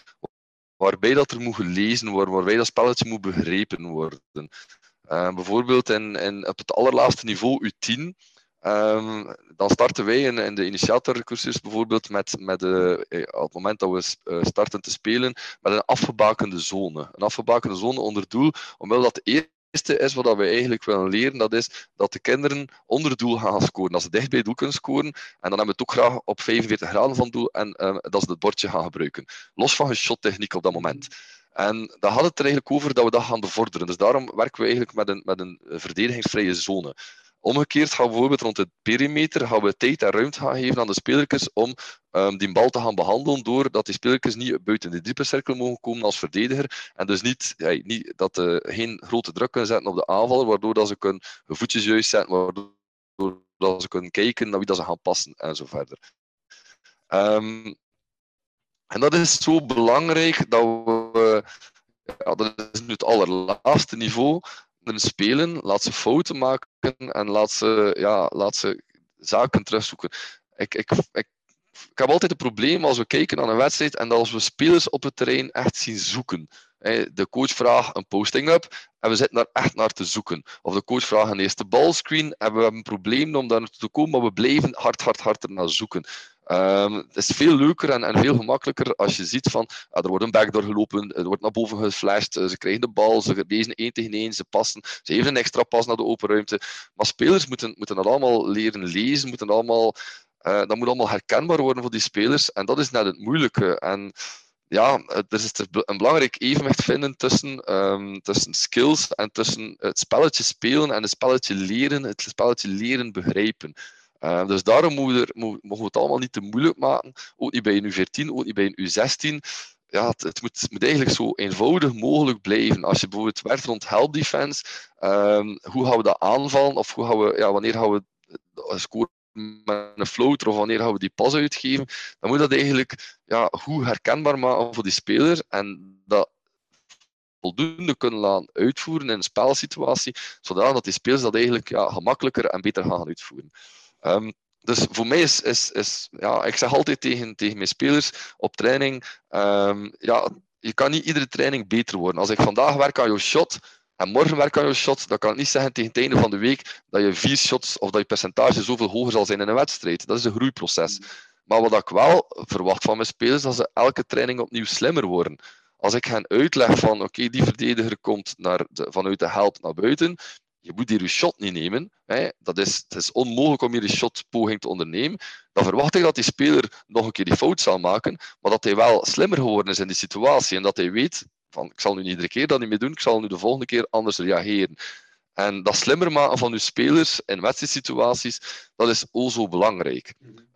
waarbij dat er moet gelezen worden, waarbij dat spelletje moet begrepen worden. Uh, bijvoorbeeld in, in, op het allerlaatste niveau U tien. Um, dan starten wij in, in de initiatorcursus bijvoorbeeld met, met uh, op het moment dat we uh, starten te spelen met een afgebakende zone. Een afgebakende zone onder doel, omdat dat de eerste is wat we eigenlijk willen leren, dat is dat de kinderen onder het doel gaan scoren. Dat ze dicht bij het doel kunnen scoren en dan hebben we het ook graag op vijfenveertig graden van het doel en um, dat ze het bordje gaan gebruiken. Los van geshottechniek op dat moment. En dan had het er eigenlijk over dat we dat gaan bevorderen. Dus daarom werken we eigenlijk met een, met een verdedigingsvrije zone. Omgekeerd gaan we bijvoorbeeld rond het perimeter gaan we tijd en ruimte gaan geven aan de spelertjes om um, die bal te gaan behandelen, doordat die spelertjes niet buiten de diepe cirkel mogen komen als verdediger en dus niet, ja, niet dat uh, geen grote druk kunnen zetten op de aanvaller, waardoor dat ze kunnen hun voetjes juist zetten, waardoor dat ze kunnen kijken naar wie dat ze gaan passen en zo verder. Um, en dat is zo belangrijk dat we, ja, dat is nu het allerlaatste niveau, spelen, laat ze fouten maken en laat ze, ja, laat ze zaken terugzoeken. Ik, ik, ik, ik heb altijd een probleem als we kijken naar een wedstrijd en dat als we spelers op het terrein echt zien zoeken. De coach vraagt een posting-up en we zitten daar echt naar te zoeken. Of de coach vraagt een eerste balscreen en we hebben een probleem om daar naartoe te komen, maar we blijven hard, hard, hard ernaar zoeken. Um, het is veel leuker en, en veel gemakkelijker als je ziet van ah, er wordt een backdoor gelopen, er wordt naar boven geflasht, ze krijgen de bal, ze lezen één tegen één, ze passen, ze geven een extra pas naar de open ruimte. Maar spelers moeten, moeten dat allemaal leren lezen, moeten allemaal, uh, dat moet allemaal herkenbaar worden voor die spelers en dat is net het moeilijke. En ja, er is een belangrijk evenwicht vinden tussen, um, tussen skills en tussen het spelletje spelen en het spelletje leren, het spelletje leren begrijpen. Uh, dus daarom mogen we, er, mogen we het allemaal niet te moeilijk maken. Ook niet bij een U veertien, ook niet bij een U zestien. ja, het, het, moet, het moet eigenlijk zo eenvoudig mogelijk blijven. Als je bijvoorbeeld werkt rond help defense, um, hoe gaan we dat aanvallen? Of hoe gaan we, ja, wanneer gaan we scoren met een floater, of wanneer gaan we die pas uitgeven? Dan moet dat eigenlijk ja, goed herkenbaar maken voor die speler. En dat voldoende kunnen laten uitvoeren in een spelsituatie, zodat die spelers dat eigenlijk ja, gemakkelijker en beter gaan uitvoeren. Um, dus voor mij is, is, is ja, ik zeg altijd tegen, tegen mijn spelers op training, um, ja, je kan niet iedere training beter worden. Als ik vandaag werk aan jouw shot en morgen werk aan jouw shot, dan kan ik niet zeggen tegen het einde van de week dat je vier shots of dat je percentage zoveel hoger zal zijn in een wedstrijd. Dat is een groeiproces. Maar wat ik wel verwacht van mijn spelers, is dat ze elke training opnieuw slimmer worden. Als ik hen uitleg van, oké, okay, die verdediger komt naar de, vanuit de help naar buiten, je moet hier je shot niet nemen. Hè. Dat is, het is onmogelijk om hier een shotpoging te ondernemen. Dan verwacht ik dat die speler nog een keer die fout zal maken, maar dat hij wel slimmer geworden is in die situatie en dat hij weet, van, ik zal nu niet iedere keer dat niet meer doen, ik zal nu de volgende keer anders reageren. En dat slimmer maken van uw spelers in wedstrijdsituaties, dat is o zo belangrijk.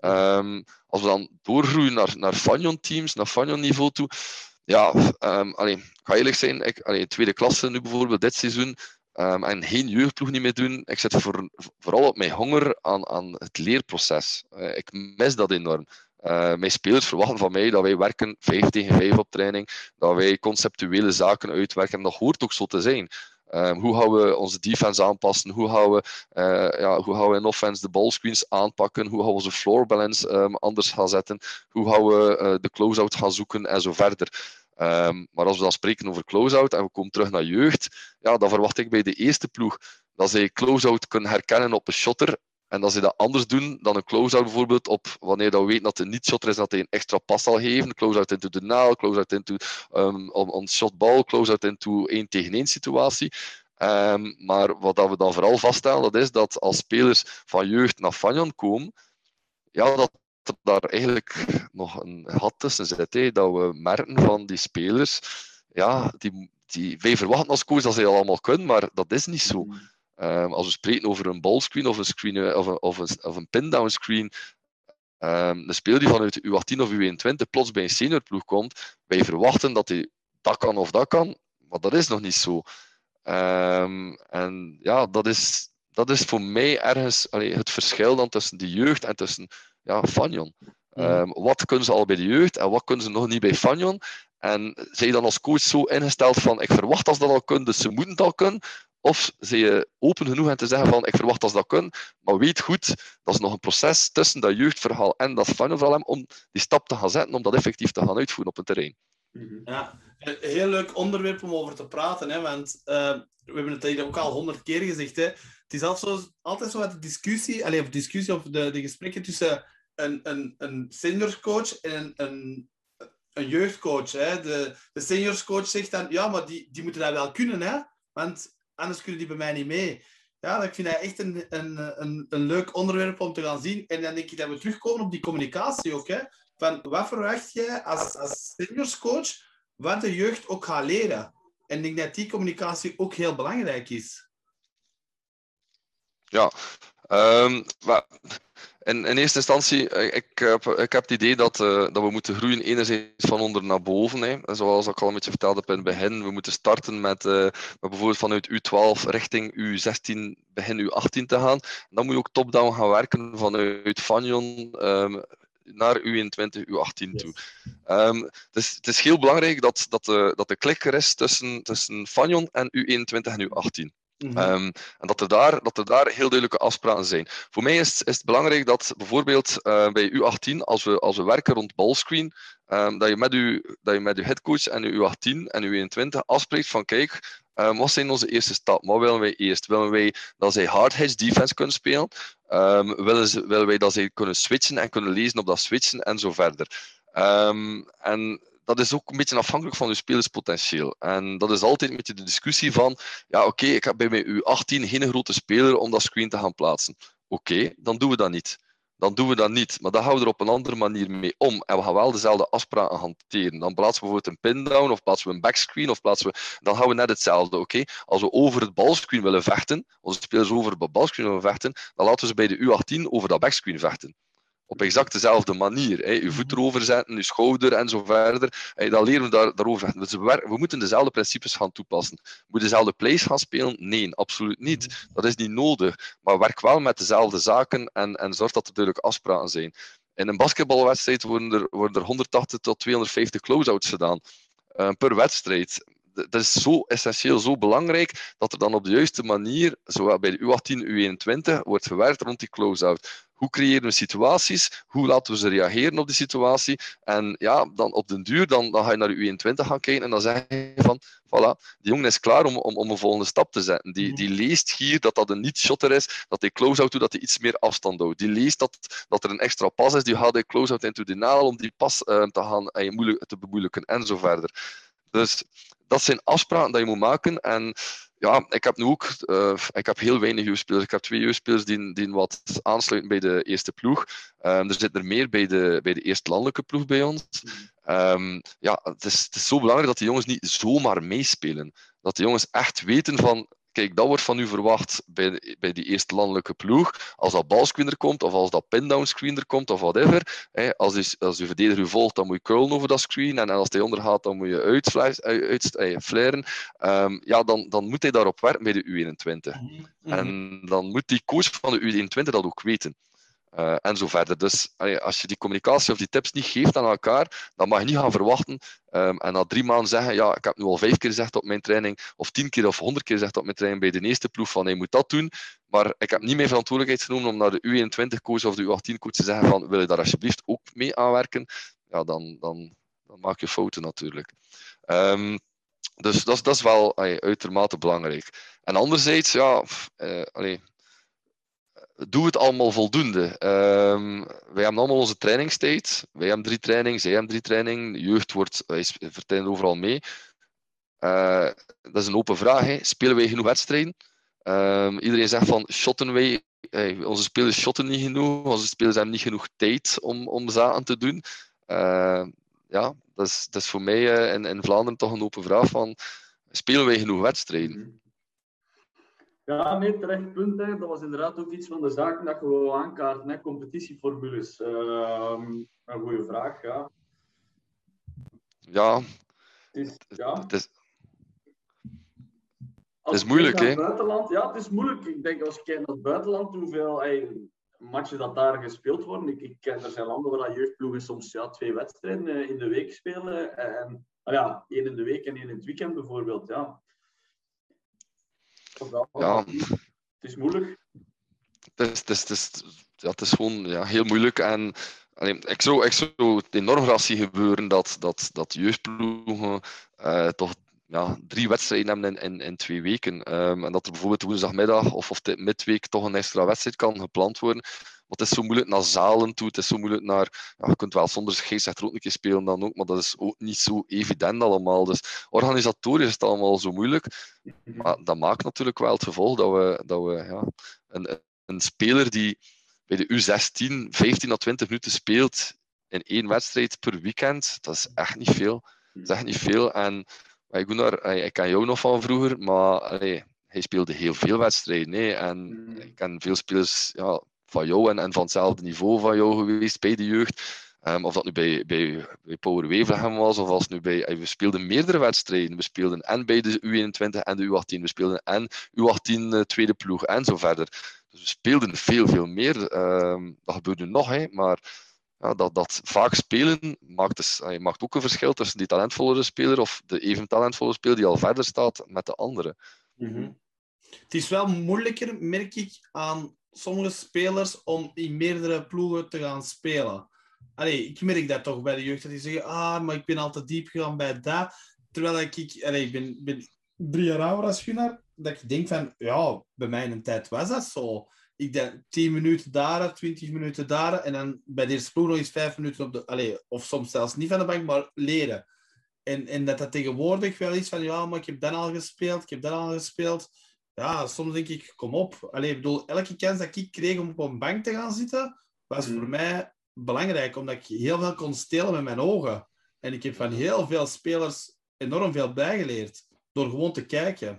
Um, als we dan doorgroeien naar, naar Fagnon-teams, naar Fagnon-niveau toe, ja, um, allee, ik ga eerlijk zijn, ik, allee, tweede klasse nu bijvoorbeeld dit seizoen, um, en geen jeugdploeg niet meer doen, ik zit voor, vooral op mijn honger aan, aan het leerproces. Uh, ik mis dat enorm. Uh, mijn spelers verwachten van mij dat wij werken vijf tegen vijf op training, dat wij conceptuele zaken uitwerken, en dat hoort ook zo te zijn. Um, hoe gaan we onze defense aanpassen? Hoe gaan we, uh, ja, hoe gaan we in offense de ballscreens aanpakken? Hoe gaan we onze floor balance um, anders gaan zetten? Hoe gaan we uh, de close-out gaan zoeken en zo verder? Um, maar als we dan spreken over close-out en we komen terug naar jeugd, ja, dan verwacht ik bij de eerste ploeg dat zij close-out kunnen herkennen op een shotter en dat ze dat anders doen dan een close-out bijvoorbeeld op wanneer dat we weten dat het een niet-shotter is, dat hij een extra pas zal geven. Close-out into de naal, close-out into um, on, on shotball, close-out into één tegen één situatie. Um, maar wat dat we dan vooral vaststellen, dat is dat als spelers van jeugd naar Fagnon komen, ja, dat er daar eigenlijk nog een gat tussen zit. Hè, dat we merken van die spelers, ja, die, die, wij verwachten als coach dat ze dat allemaal kunnen, maar dat is niet zo. Um, als we spreken over een ballscreen of een, screen, of een, of een, of een pin-down screen, um, de speler die vanuit de U achttien of U eenentwintig plots bij een seniorploeg komt, wij verwachten dat hij dat kan of dat kan, maar dat is nog niet zo. Um, en ja, dat is, dat is voor mij ergens allee, het verschil dan tussen de jeugd en tussen ja, Fagnon. Um, wat kunnen ze al bij de jeugd en wat kunnen ze nog niet bij Fagnon? En zijn je dan als coach zo ingesteld van ik verwacht dat ze dat al kunnen, dus ze moeten het al kunnen? Of zijn je open genoeg en te zeggen van ik verwacht dat ze dat kunnen, maar weet goed, dat is nog een proces tussen dat jeugdverhaal en dat Fagnon-verhaal om die stap te gaan zetten, om dat effectief te gaan uitvoeren op het terrein. Ja, een heel leuk onderwerp om over te praten, hè, want uh, we hebben het hier ook al honderd keer gezegd. Hè. Het is altijd zo, altijd zo uit de discussie, allez, of discussie of de, de gesprekken tussen een, een, een seniorscoach en een, een, een jeugdcoach. Hè. De, de seniorscoach zegt dan, ja, maar die, die moeten dat wel kunnen, hè, want anders kunnen die bij mij niet mee. Ja, ik vind dat echt een, een, een, een leuk onderwerp om te gaan zien. En dan denk ik dat we terugkomen op die communicatie ook. Hè. Van, wat verwacht jij als, als seniorscoach wat de jeugd ook gaat leren? En ik denk dat die communicatie ook heel belangrijk is. Ja, um, maar in, in eerste instantie, ik heb, ik heb het idee dat, uh, dat we moeten groeien enerzijds van onder naar boven. Hè. Zoals ik al een beetje vertelde heb in het begin, we moeten starten met, uh, met bijvoorbeeld vanuit U twaalf richting U zestien, begin U achttien te gaan. Dan moet je ook top-down gaan werken vanuit Fagnon um, naar U eenentwintig, U achttien toe. Um, dus het is heel belangrijk dat, dat, de, dat de klik er is tussen, tussen Fagnon en U eenentwintig en U achttien. Mm-hmm. Um, en dat er, daar, dat er daar heel duidelijke afspraken zijn. Voor mij is, is het belangrijk dat bijvoorbeeld uh, bij U achttien, als we, als we werken rond ballscreen, um, dat je met uw, dat je met uw headcoach en uw U achttien en U eenentwintig afspreekt van kijk, um, wat zijn onze eerste stappen? Wat willen wij eerst? Willen wij dat zij hard hedge defense kunnen spelen? Um, willen, ze, willen wij dat zij kunnen switchen en kunnen lezen op dat switchen en zo verder? Um, en dat is ook een beetje afhankelijk van je spelerspotentieel. En dat is altijd een beetje de discussie van ja, oké, okay, ik heb bij mijn U achttien geen grote speler om dat screen te gaan plaatsen. Oké, okay, dan doen we dat niet. Dan doen we dat niet. Maar dan gaan we er op een andere manier mee om. En we gaan wel dezelfde afspraken hanteren. Dan plaatsen we bijvoorbeeld een pin-down, of plaatsen we een backscreen, of plaatsen we... Dan gaan we net hetzelfde, oké? Okay? Als we over het balscreen willen vechten, onze spelers over het balscreen willen vechten, dan laten we ze bij de U achttien over dat backscreen vechten. Op exact dezelfde manier. Hè. Je voet erover zetten, je schouder en zo verder. Hè, dan leren we daar, daarover. Dus we, we moeten dezelfde principes gaan toepassen. Moet je dezelfde plays gaan spelen? Nee, absoluut niet. Dat is niet nodig. Maar werk wel met dezelfde zaken en, en zorg dat er duidelijk afspraken zijn. In een basketbalwedstrijd worden er, worden er honderdtachtig tot tweehonderdvijftig close-outs gedaan. Uh, per wedstrijd. Dat is zo essentieel, zo belangrijk, dat er dan op de juiste manier, zowel bij de U achttien, U eenentwintig, wordt gewerkt rond die close-out. Hoe creëren we situaties? Hoe laten we ze reageren op die situatie? En ja, dan op den duur, dan, dan ga je naar de U eenentwintig gaan kijken en dan zeg je van, voilà, die jongen is klaar om, om, om een volgende stap te zetten. Die, die leest hier dat dat een niet-shotter is, dat hij close-out doet, dat hij iets meer afstand houdt. Die leest dat, dat er een extra pas is, die gaat hij close-out into denial om die pas uh, te gaan uh, moeilijk, te bemoeilijken en zo verder. Dus dat zijn afspraken die je moet maken. En ja, ik heb nu ook uh, ik heb heel weinig jeugdspelers. Ik heb twee jeugdspelers die, die wat aansluiten bij de eerste ploeg. Um, er zit er meer bij de, bij de eerste landelijke ploeg bij ons. Um, ja, het is, het is zo belangrijk dat die jongens niet zomaar meespelen. Dat de jongens echt weten van... Kijk, dat wordt van u verwacht bij, de, bij die eerste landelijke ploeg. Als dat balscreen er komt, of als dat pin-down screen er komt, of whatever. Hè, als, je, als je verdediger u volgt, dan moet je curlen over dat screen. En als hij onder gaat, dan moet je uitflaren. Uit, uit, flaren. Um, ja, dan, dan moet hij daarop werken bij de U eenentwintig. Mm-hmm. En dan moet die coach van de U eenentwintig dat ook weten. Uh, en zo verder. Dus als je die communicatie of die tips niet geeft aan elkaar, dan mag je niet gaan verwachten um, en na drie maanden zeggen, ja, ik heb nu al vijf keer gezegd op mijn training, of tien keer of honderd keer gezegd op mijn training bij de eerste ploeg van, hij moet dat doen, maar ik heb niet meer verantwoordelijkheid genomen om naar de U eenentwintig coach of de U achttien coach te zeggen van, wil je daar alsjeblieft ook mee aanwerken? Ja, dan, dan, dan maak je fouten natuurlijk. Um, dus dat, dat is wel allee, uitermate belangrijk. En anderzijds, ja, uh, allee, doe het allemaal voldoende. Um, wij hebben allemaal onze trainingstijd. Wij hebben drie trainingen, zij hebben drie trainingen. De jeugd wordt, wij vertellen overal mee. Uh, dat is een open vraag. Hè. Spelen wij genoeg wedstrijden? Um, iedereen zegt van, shotten wij... Hey, onze spelers shotten niet genoeg. Onze spelers hebben niet genoeg tijd om, om zaken te doen. Uh, ja, dat is, dat is voor mij uh, in, in Vlaanderen toch een open vraag van, spelen wij genoeg wedstrijden? Ja, nee, terecht punt. Hè. Dat was inderdaad ook iets van de zaken dat je wil aankaarten, hè. Competitieformules. Uh, een goede vraag, ja. Ja. Het is, ja. Het is, het is moeilijk, hè? Buitenland, ja, het is moeilijk. Ik denk, als je kijkt naar het buitenland, hoeveel hey, matchen dat daar gespeeld worden. Ik, ik ken, er zijn landen waar jeugdploegen soms ja, twee wedstrijden uh, in de week spelen. En, uh, ja, één in de week en één in het weekend bijvoorbeeld, ja. Ja, het is moeilijk. Het is, het is, het is, ja, het is gewoon ja, heel moeilijk. En allee, ik, zou, ik zou het enorm graag zien gebeuren dat, dat, dat jeugdploegen uh, toch ja, drie wedstrijden hebben in, in, in twee weken. Um, en dat er bijvoorbeeld woensdagmiddag of, of midweek toch een extra wedstrijd kan gepland worden. Want het is zo moeilijk naar zalen toe, het is zo moeilijk naar... Ja, je kunt wel zonder scheidsrechter ook een keer spelen dan ook, maar dat is ook niet zo evident allemaal. Dus organisatorisch is het allemaal zo moeilijk. Maar dat maakt natuurlijk wel het gevolg dat we, dat we ja, een, een speler die bij de U zestien vijftien à twintig minuten speelt in één wedstrijd per weekend, dat is echt niet veel. Dat is echt niet veel. En Gunnar, ik ken jou nog van vroeger, maar allee, hij speelde heel veel wedstrijden. Hè. En ik ken veel spelers... Ja, van jou en, en van hetzelfde niveau van jou geweest bij de jeugd. Um, of dat nu bij, bij, bij Power Wevelgem was, of als nu bij... We speelden meerdere wedstrijden. We speelden en bij de U eenentwintig en de U achttien. We speelden en U achttien uh, tweede ploeg en zo verder. Dus we speelden veel, veel meer. Um, dat gebeurt nu nog, hè, maar ja, dat, dat vaak spelen maakt, dus, uh, maakt ook een verschil tussen die talentvollere speler of de even talentvolle speler die al verder staat met de andere. Mm-hmm. Het is wel moeilijker, merk ik, aan sommige spelers om in meerdere ploegen te gaan spelen. Allee, ik merk dat toch bij de jeugd, dat die zeggen, ah, maar ik ben al te diep gegaan bij dat. Terwijl ik, ik, allee, ik ben, ben drie jaar ouder als Gunnar, dat ik denk van, ja, bij mij een tijd was dat zo. Ik denk tien minuten daar, twintig minuten daar, en dan bij de eerste ploeg nog eens vijf minuten op de, allee, of soms zelfs niet van de bank, maar leren. En, en dat dat tegenwoordig wel is van, ja, maar ik heb dat al gespeeld, ik heb dat al gespeeld. Ja, soms denk ik, kom op. Allee, ik bedoel, elke kans dat ik kreeg om op een bank te gaan zitten, was mm. voor mij belangrijk, omdat ik heel veel kon stelen met mijn ogen. En ik heb van heel veel spelers enorm veel bijgeleerd, door gewoon te kijken.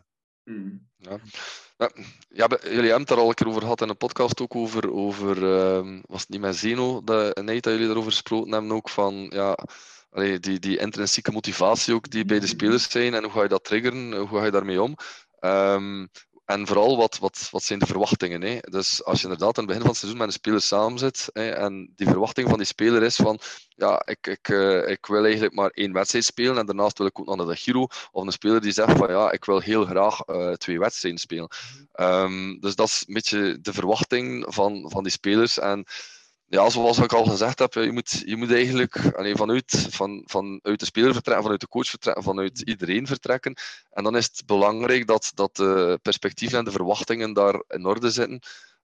Mm. Ja. Ja, ja, be- jullie hebben het er al een keer over gehad in een podcast ook over, over ehm, was het niet met Zeno, dat, nee, dat jullie daarover gesproken hebben ook, van ja, allee, die, die intrinsieke motivatie ook die bij de spelers zijn en hoe ga je dat triggeren, hoe ga je daarmee om? Ehm, en vooral, wat, wat, wat zijn de verwachtingen? Hè? Dus als je inderdaad aan het begin van het seizoen met een speler samen zit hè, en die verwachting van die speler is van ja, ik, ik, uh, ik wil eigenlijk maar één wedstrijd spelen en daarnaast wil ik ook nog naar de Giro, of een speler die zegt van ja, ik wil heel graag uh, twee wedstrijden spelen. Um, dus dat is een beetje de verwachting van, van die spelers. En ja, zoals ik al gezegd heb, je moet, je moet eigenlijk allee, vanuit, van, vanuit de speler vertrekken, vanuit de coach vertrekken, vanuit iedereen vertrekken. En dan is het belangrijk dat, dat de perspectieven en de verwachtingen daar in orde zitten.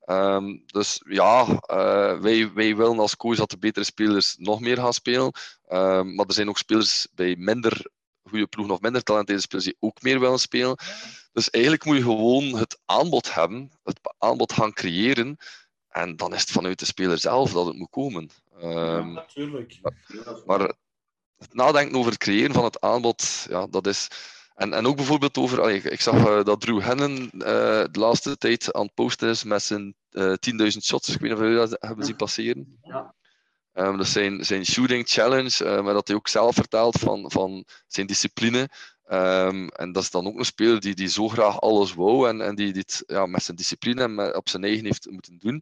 Um, dus ja, uh, wij, wij willen als coach dat de betere spelers nog meer gaan spelen. Um, maar er zijn ook spelers bij minder goede ploegen of minder talenteerde spelers die ook meer willen spelen. Dus eigenlijk moet je gewoon het aanbod hebben, het aanbod gaan creëren. En dan is het vanuit de speler zelf dat het moet komen. Um, ja, natuurlijk. maar het nadenken over het creëren van het aanbod, ja, dat is... En, en ook bijvoorbeeld over... Allee, ik zag uh, dat Drew Hannon uh, de laatste tijd aan het posten is met zijn uh, tienduizend shots. Ik weet niet of jullie dat hebben zien passeren. Ja. Um, dat is zijn, zijn shooting challenge, uh, maar dat hij ook zelf vertelt van, van zijn discipline. Um, en dat is dan ook een speler die, die zo graag alles wou en, en die dit ja, met zijn discipline en met, op zijn eigen heeft moeten doen.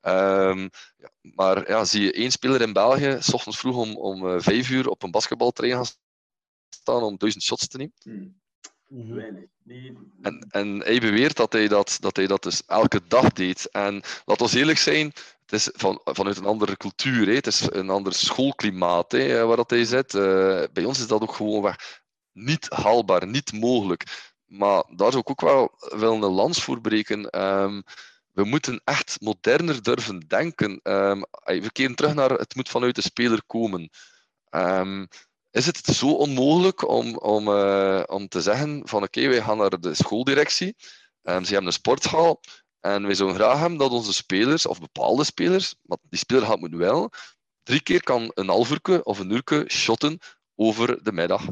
Um, ja, maar ja, zie je één speler in België, 's ochtends vroeg om, om uh, vijf uur op een basketbalterrein gaan staan om duizend shots te nemen. Hmm. Mhm. Weinig. Die... En, en hij beweert dat hij dat, dat hij dat dus elke dag deed. En laat ons eerlijk zijn, het is van, vanuit een andere cultuur. Hè. Het is een ander schoolklimaat hè, waar dat hij zit. Uh, bij ons is dat ook gewoon niet haalbaar, niet mogelijk. Maar daar zou ik ook wel, wel een lans voor breken. Um, we moeten echt moderner durven denken. Um, we keren terug naar het moet vanuit de speler komen. Um, is het zo onmogelijk om, om, uh, om te zeggen van oké, okay, wij gaan naar de schooldirectie. Um, ze hebben een sporthal en wij zouden graag hebben dat onze spelers, of bepaalde spelers, maar die speler gaat moeten wel, drie keer kan een half uurtje of een uurtje shotten over de middag.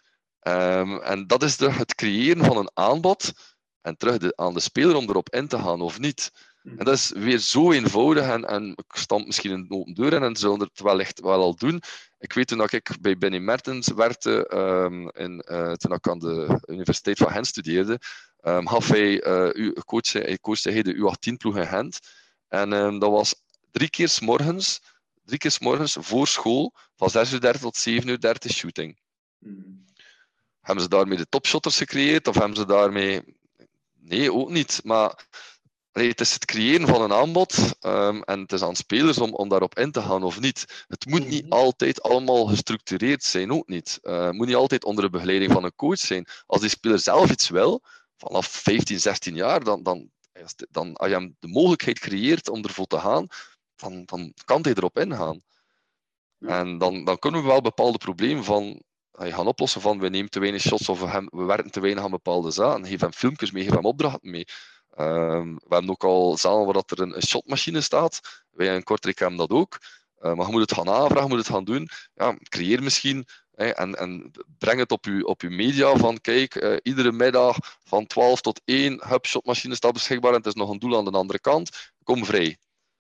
Um, en dat is de, het creëren van een aanbod en terug de, aan de speler om erop in te gaan of niet. En dat is weer zo eenvoudig en, en ik stamp misschien een open deur in en ze zullen het wellicht wel al doen. Ik weet toen dat ik bij Benny Mertens werkte, um, in, uh, toen ik aan de Universiteit van Gent studeerde, um, gaf hij, uh, coachte, hij coachte hij de U achttien ploeg in Gent. En um, dat was drie keer 's morgens, drie keer 's morgens voor school, van zes uur dertig tot zeven uur dertig shooting. Hmm. Hebben ze daarmee de topshotters gecreëerd of hebben ze daarmee... Nee, ook niet. Maar nee, het is het creëren van een aanbod um, en het is aan spelers om, om daarop in te gaan of niet. Het moet niet Mhm. altijd allemaal gestructureerd zijn, ook niet. Uh, het moet niet altijd onder de begeleiding van een coach zijn. Als die speler zelf iets wil, vanaf vijftien, zestien jaar, dan, dan, dan als je hem de mogelijkheid creëert om ervoor te gaan, dan, dan kan hij erop ingaan. Ja. En dan, dan kunnen we wel bepaalde problemen van je gaan oplossen van we nemen te weinig shots of we, hem, we werken te weinig aan bepaalde zaken. Geef hem filmpjes mee, geef hem opdrachten mee. Um, we hebben ook al zalen waar dat er een, een shotmachine staat. Wij in Kortrijk hebben dat ook. Uh, maar je moet het gaan aanvragen, je moet het gaan doen. Ja, creëer misschien hè, en, en breng het op je, op uw media van kijk, uh, iedere middag van twaalf tot één, hup, shotmachine staat beschikbaar en het is nog een doel aan de andere kant. Kom vrij.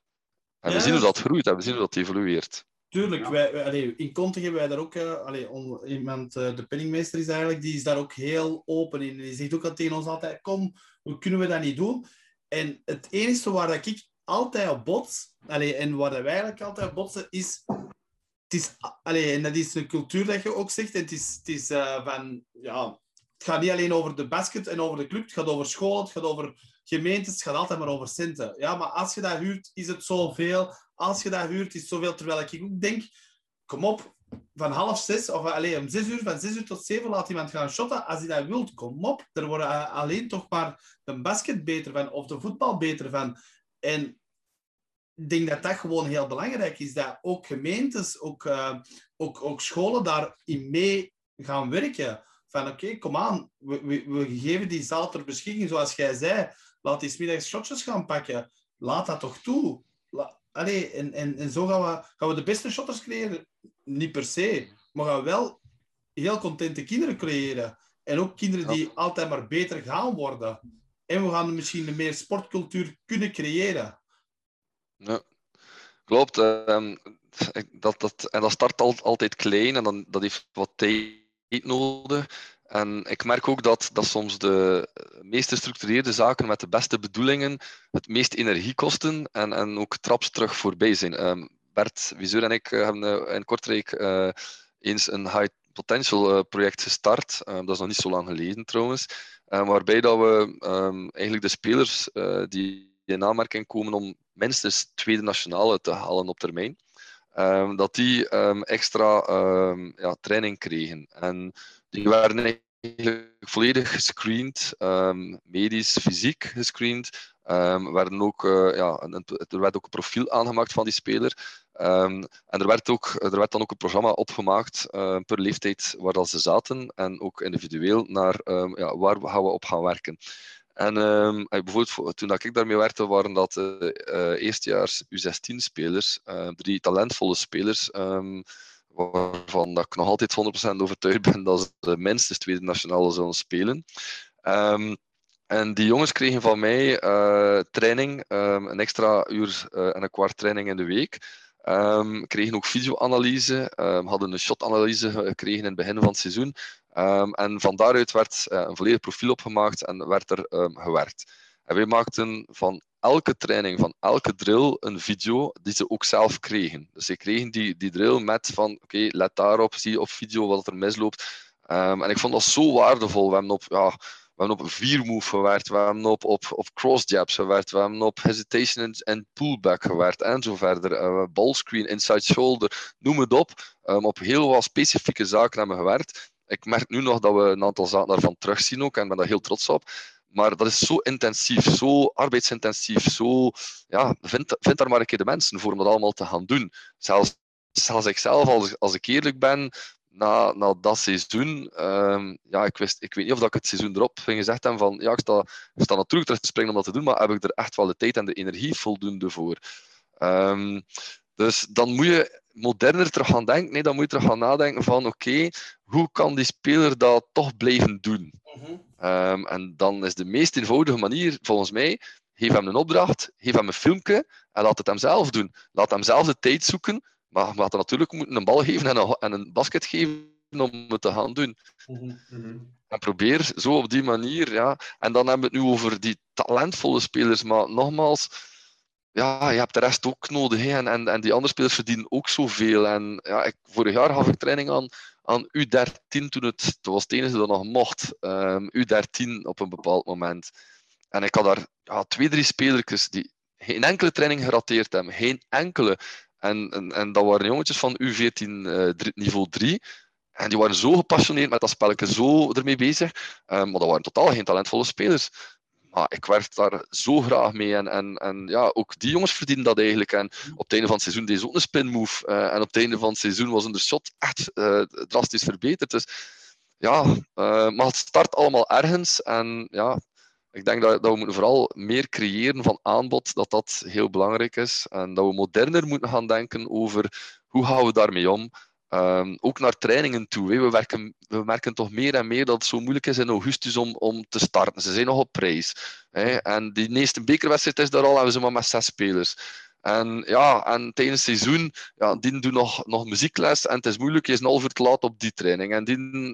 En Ja, we zien hoe dat dat groeit en we zien hoe dat evolueert. Tuurlijk, Ja. wij, wij, allee, in Conte hebben wij daar ook, uh, allee, on, iemand, uh, de penningmeester is eigenlijk, die is daar ook heel open in. Die zegt ook al tegen ons altijd, kom, hoe kunnen we dat niet doen? En het enige waar dat ik altijd op bots, allee, en waar dat wij eigenlijk altijd op botsen, is, het is, allee, en dat is de cultuur dat je ook zegt, en het is, het is uh, van, ja, het gaat niet alleen over de basket en over de club, het gaat over school, het gaat over gemeentes, het gaat altijd maar over centen. Ja, maar als je dat huurt, is het zoveel. Als je dat huurt, is het zoveel. Terwijl ik ook denk, kom op, van half zes, of allez, om zes uur, van zes uur tot zeven, laat iemand gaan shotten. Als hij dat wilt, kom op. Er wordt uh, alleen toch maar de basket beter van, of de voetbal beter van. En ik denk dat dat gewoon heel belangrijk is, dat ook gemeentes, ook, uh, ook, ook scholen daarin mee gaan werken. Van oké, okay, kom aan, we, we, we geven die zaal ter beschikking, zoals jij zei. Laat die 's middags shotjes gaan pakken. Laat dat toch toe. La, allee, en, en, en zo gaan we, gaan we de beste shotters creëren. Niet per se, maar gaan we wel heel contente kinderen creëren. En ook kinderen Ja. die altijd maar beter gaan worden. En we gaan misschien een meer sportcultuur kunnen creëren. Ja. Klopt. ehm, dat, dat, en dat start al, altijd klein en dan, dat heeft wat tijd nodig. En ik merk ook dat, dat soms de meest gestructureerde zaken met de beste bedoelingen het meest energie kosten en, en ook traps terug voorbij zijn. Ehm, Bert Viseur en ik eh, hebben eh, in Kortrijk eh, eens een high potential eh, project gestart. Ehm, dat is nog niet zo lang geleden trouwens. Ehm, waarbij dat we ehm, eigenlijk de spelers eh, die in aanmerking komen om minstens tweede nationale te halen op termijn, um, dat die um, extra um, ja, training kregen. En die werden eigenlijk volledig gescreend, um, medisch, fysiek gescreend. Um, werden ook, uh, ja, een, er werd ook een profiel aangemaakt van die speler. Um, en er werd, ook, er werd dan ook een programma opgemaakt uh, per leeftijd waar dat ze zaten en ook individueel naar um, ja, waar gaan we op gaan werken. En um, bijvoorbeeld toen ik daarmee werkte, waren dat uh, uh, eerstejaars U zestien-spelers, uh, drie talentvolle spelers, um, waarvan dat ik nog altijd honderd procent overtuigd ben dat ze minstens tweede nationale zullen spelen. Um, en die jongens kregen van mij uh, training, um, een extra uur uh, en een kwart training in de week. Um, kregen ook videoanalyse, um, hadden een shotanalyse gekregen in het begin van het seizoen. Um, en van daaruit werd uh, een volledig profiel opgemaakt en werd er um, gewerkt. En wij maakten van elke training, van elke drill, een video die ze ook zelf kregen. Dus ze kregen die, die drill met van, oké, okay, let daarop, zie op video wat er misloopt. Um, en ik vond dat zo waardevol. We hebben op, ja, we hebben op vier move gewerkt, we hebben op, op, op cross jabs gewerkt, we hebben op hesitation en pullback gewerkt en zo verder. Uh, ballscreen, inside shoulder, noem het op. Um, op heel wat specifieke zaken hebben we gewerkt. Ik merk nu nog dat we een aantal zaken daarvan terugzien ook en ben daar heel trots op. Maar dat is zo intensief, zo arbeidsintensief, zo... Ja, vind, vind daar maar een keer de mensen voor om dat allemaal te gaan doen. Zelfs, zelfs ikzelf, als, als ik eerlijk ben, na, na dat seizoen... Um, ja, ik, wist, ik weet niet of dat ik het seizoen erop ging gezegd heb van... Ja, ik sta, ik sta natuurlijk terug te springen om dat te doen, maar heb ik er echt wel de tijd en de energie voldoende voor. Um, dus dan moet je moderner terug gaan denken. Nee, dan moet je terug gaan nadenken van... Oké, okay, hoe kan die speler dat toch blijven doen? Mm-hmm. Um, en dan is de meest eenvoudige manier, volgens mij, geef hem een opdracht, geef hem een filmpje en laat het hem zelf doen. Laat hem zelf de tijd zoeken, maar laat hem natuurlijk moeten een bal geven en een, en een basket geven om het te gaan doen. Mm-hmm. En probeer zo op die manier, ja. En dan hebben we het nu over die talentvolle spelers, maar nogmaals, ja, je hebt de rest ook nodig. Hè. En, en, en die andere spelers verdienen ook zoveel. En ja, ik, vorig jaar gaf ik training aan, aan U dertien, toen het, het was het enige dat nog mocht. Um, U dertien op een bepaald moment. En ik had daar ja, twee, drie spelertjes die geen enkele training gerateerd hebben. Geen enkele. En, en, en dat waren jongetjes van U veertien uh, niveau drie. En die waren zo gepassioneerd met dat spelletje, zo ermee bezig. Um, maar dat waren totaal geen talentvolle spelers. Maar ik werk daar zo graag mee. En, en, en ja, ook die jongens verdienen dat eigenlijk. En op het einde van het seizoen deed ze ook een spin move. Uh, en op het einde van het seizoen was hun shot echt uh, drastisch verbeterd. Dus ja, uh, maar het start allemaal ergens. En ja, ik denk dat, dat we moeten vooral meer creëren van aanbod, dat dat heel belangrijk is. En dat we moderner moeten gaan denken over hoe gaan we daarmee om. Um, ook naar trainingen toe. Hè. We, werken, we merken toch meer en meer dat het zo moeilijk is in augustus om, om te starten. Ze zijn nog op prijs. Hè. En die eerste bekerwedstrijd is daar al, hebben ze maar met zes spelers. En ja, en tijdens het seizoen, ja, die doen nog, nog muziekles en het is moeilijk, je is een half uur te laat op die training. En die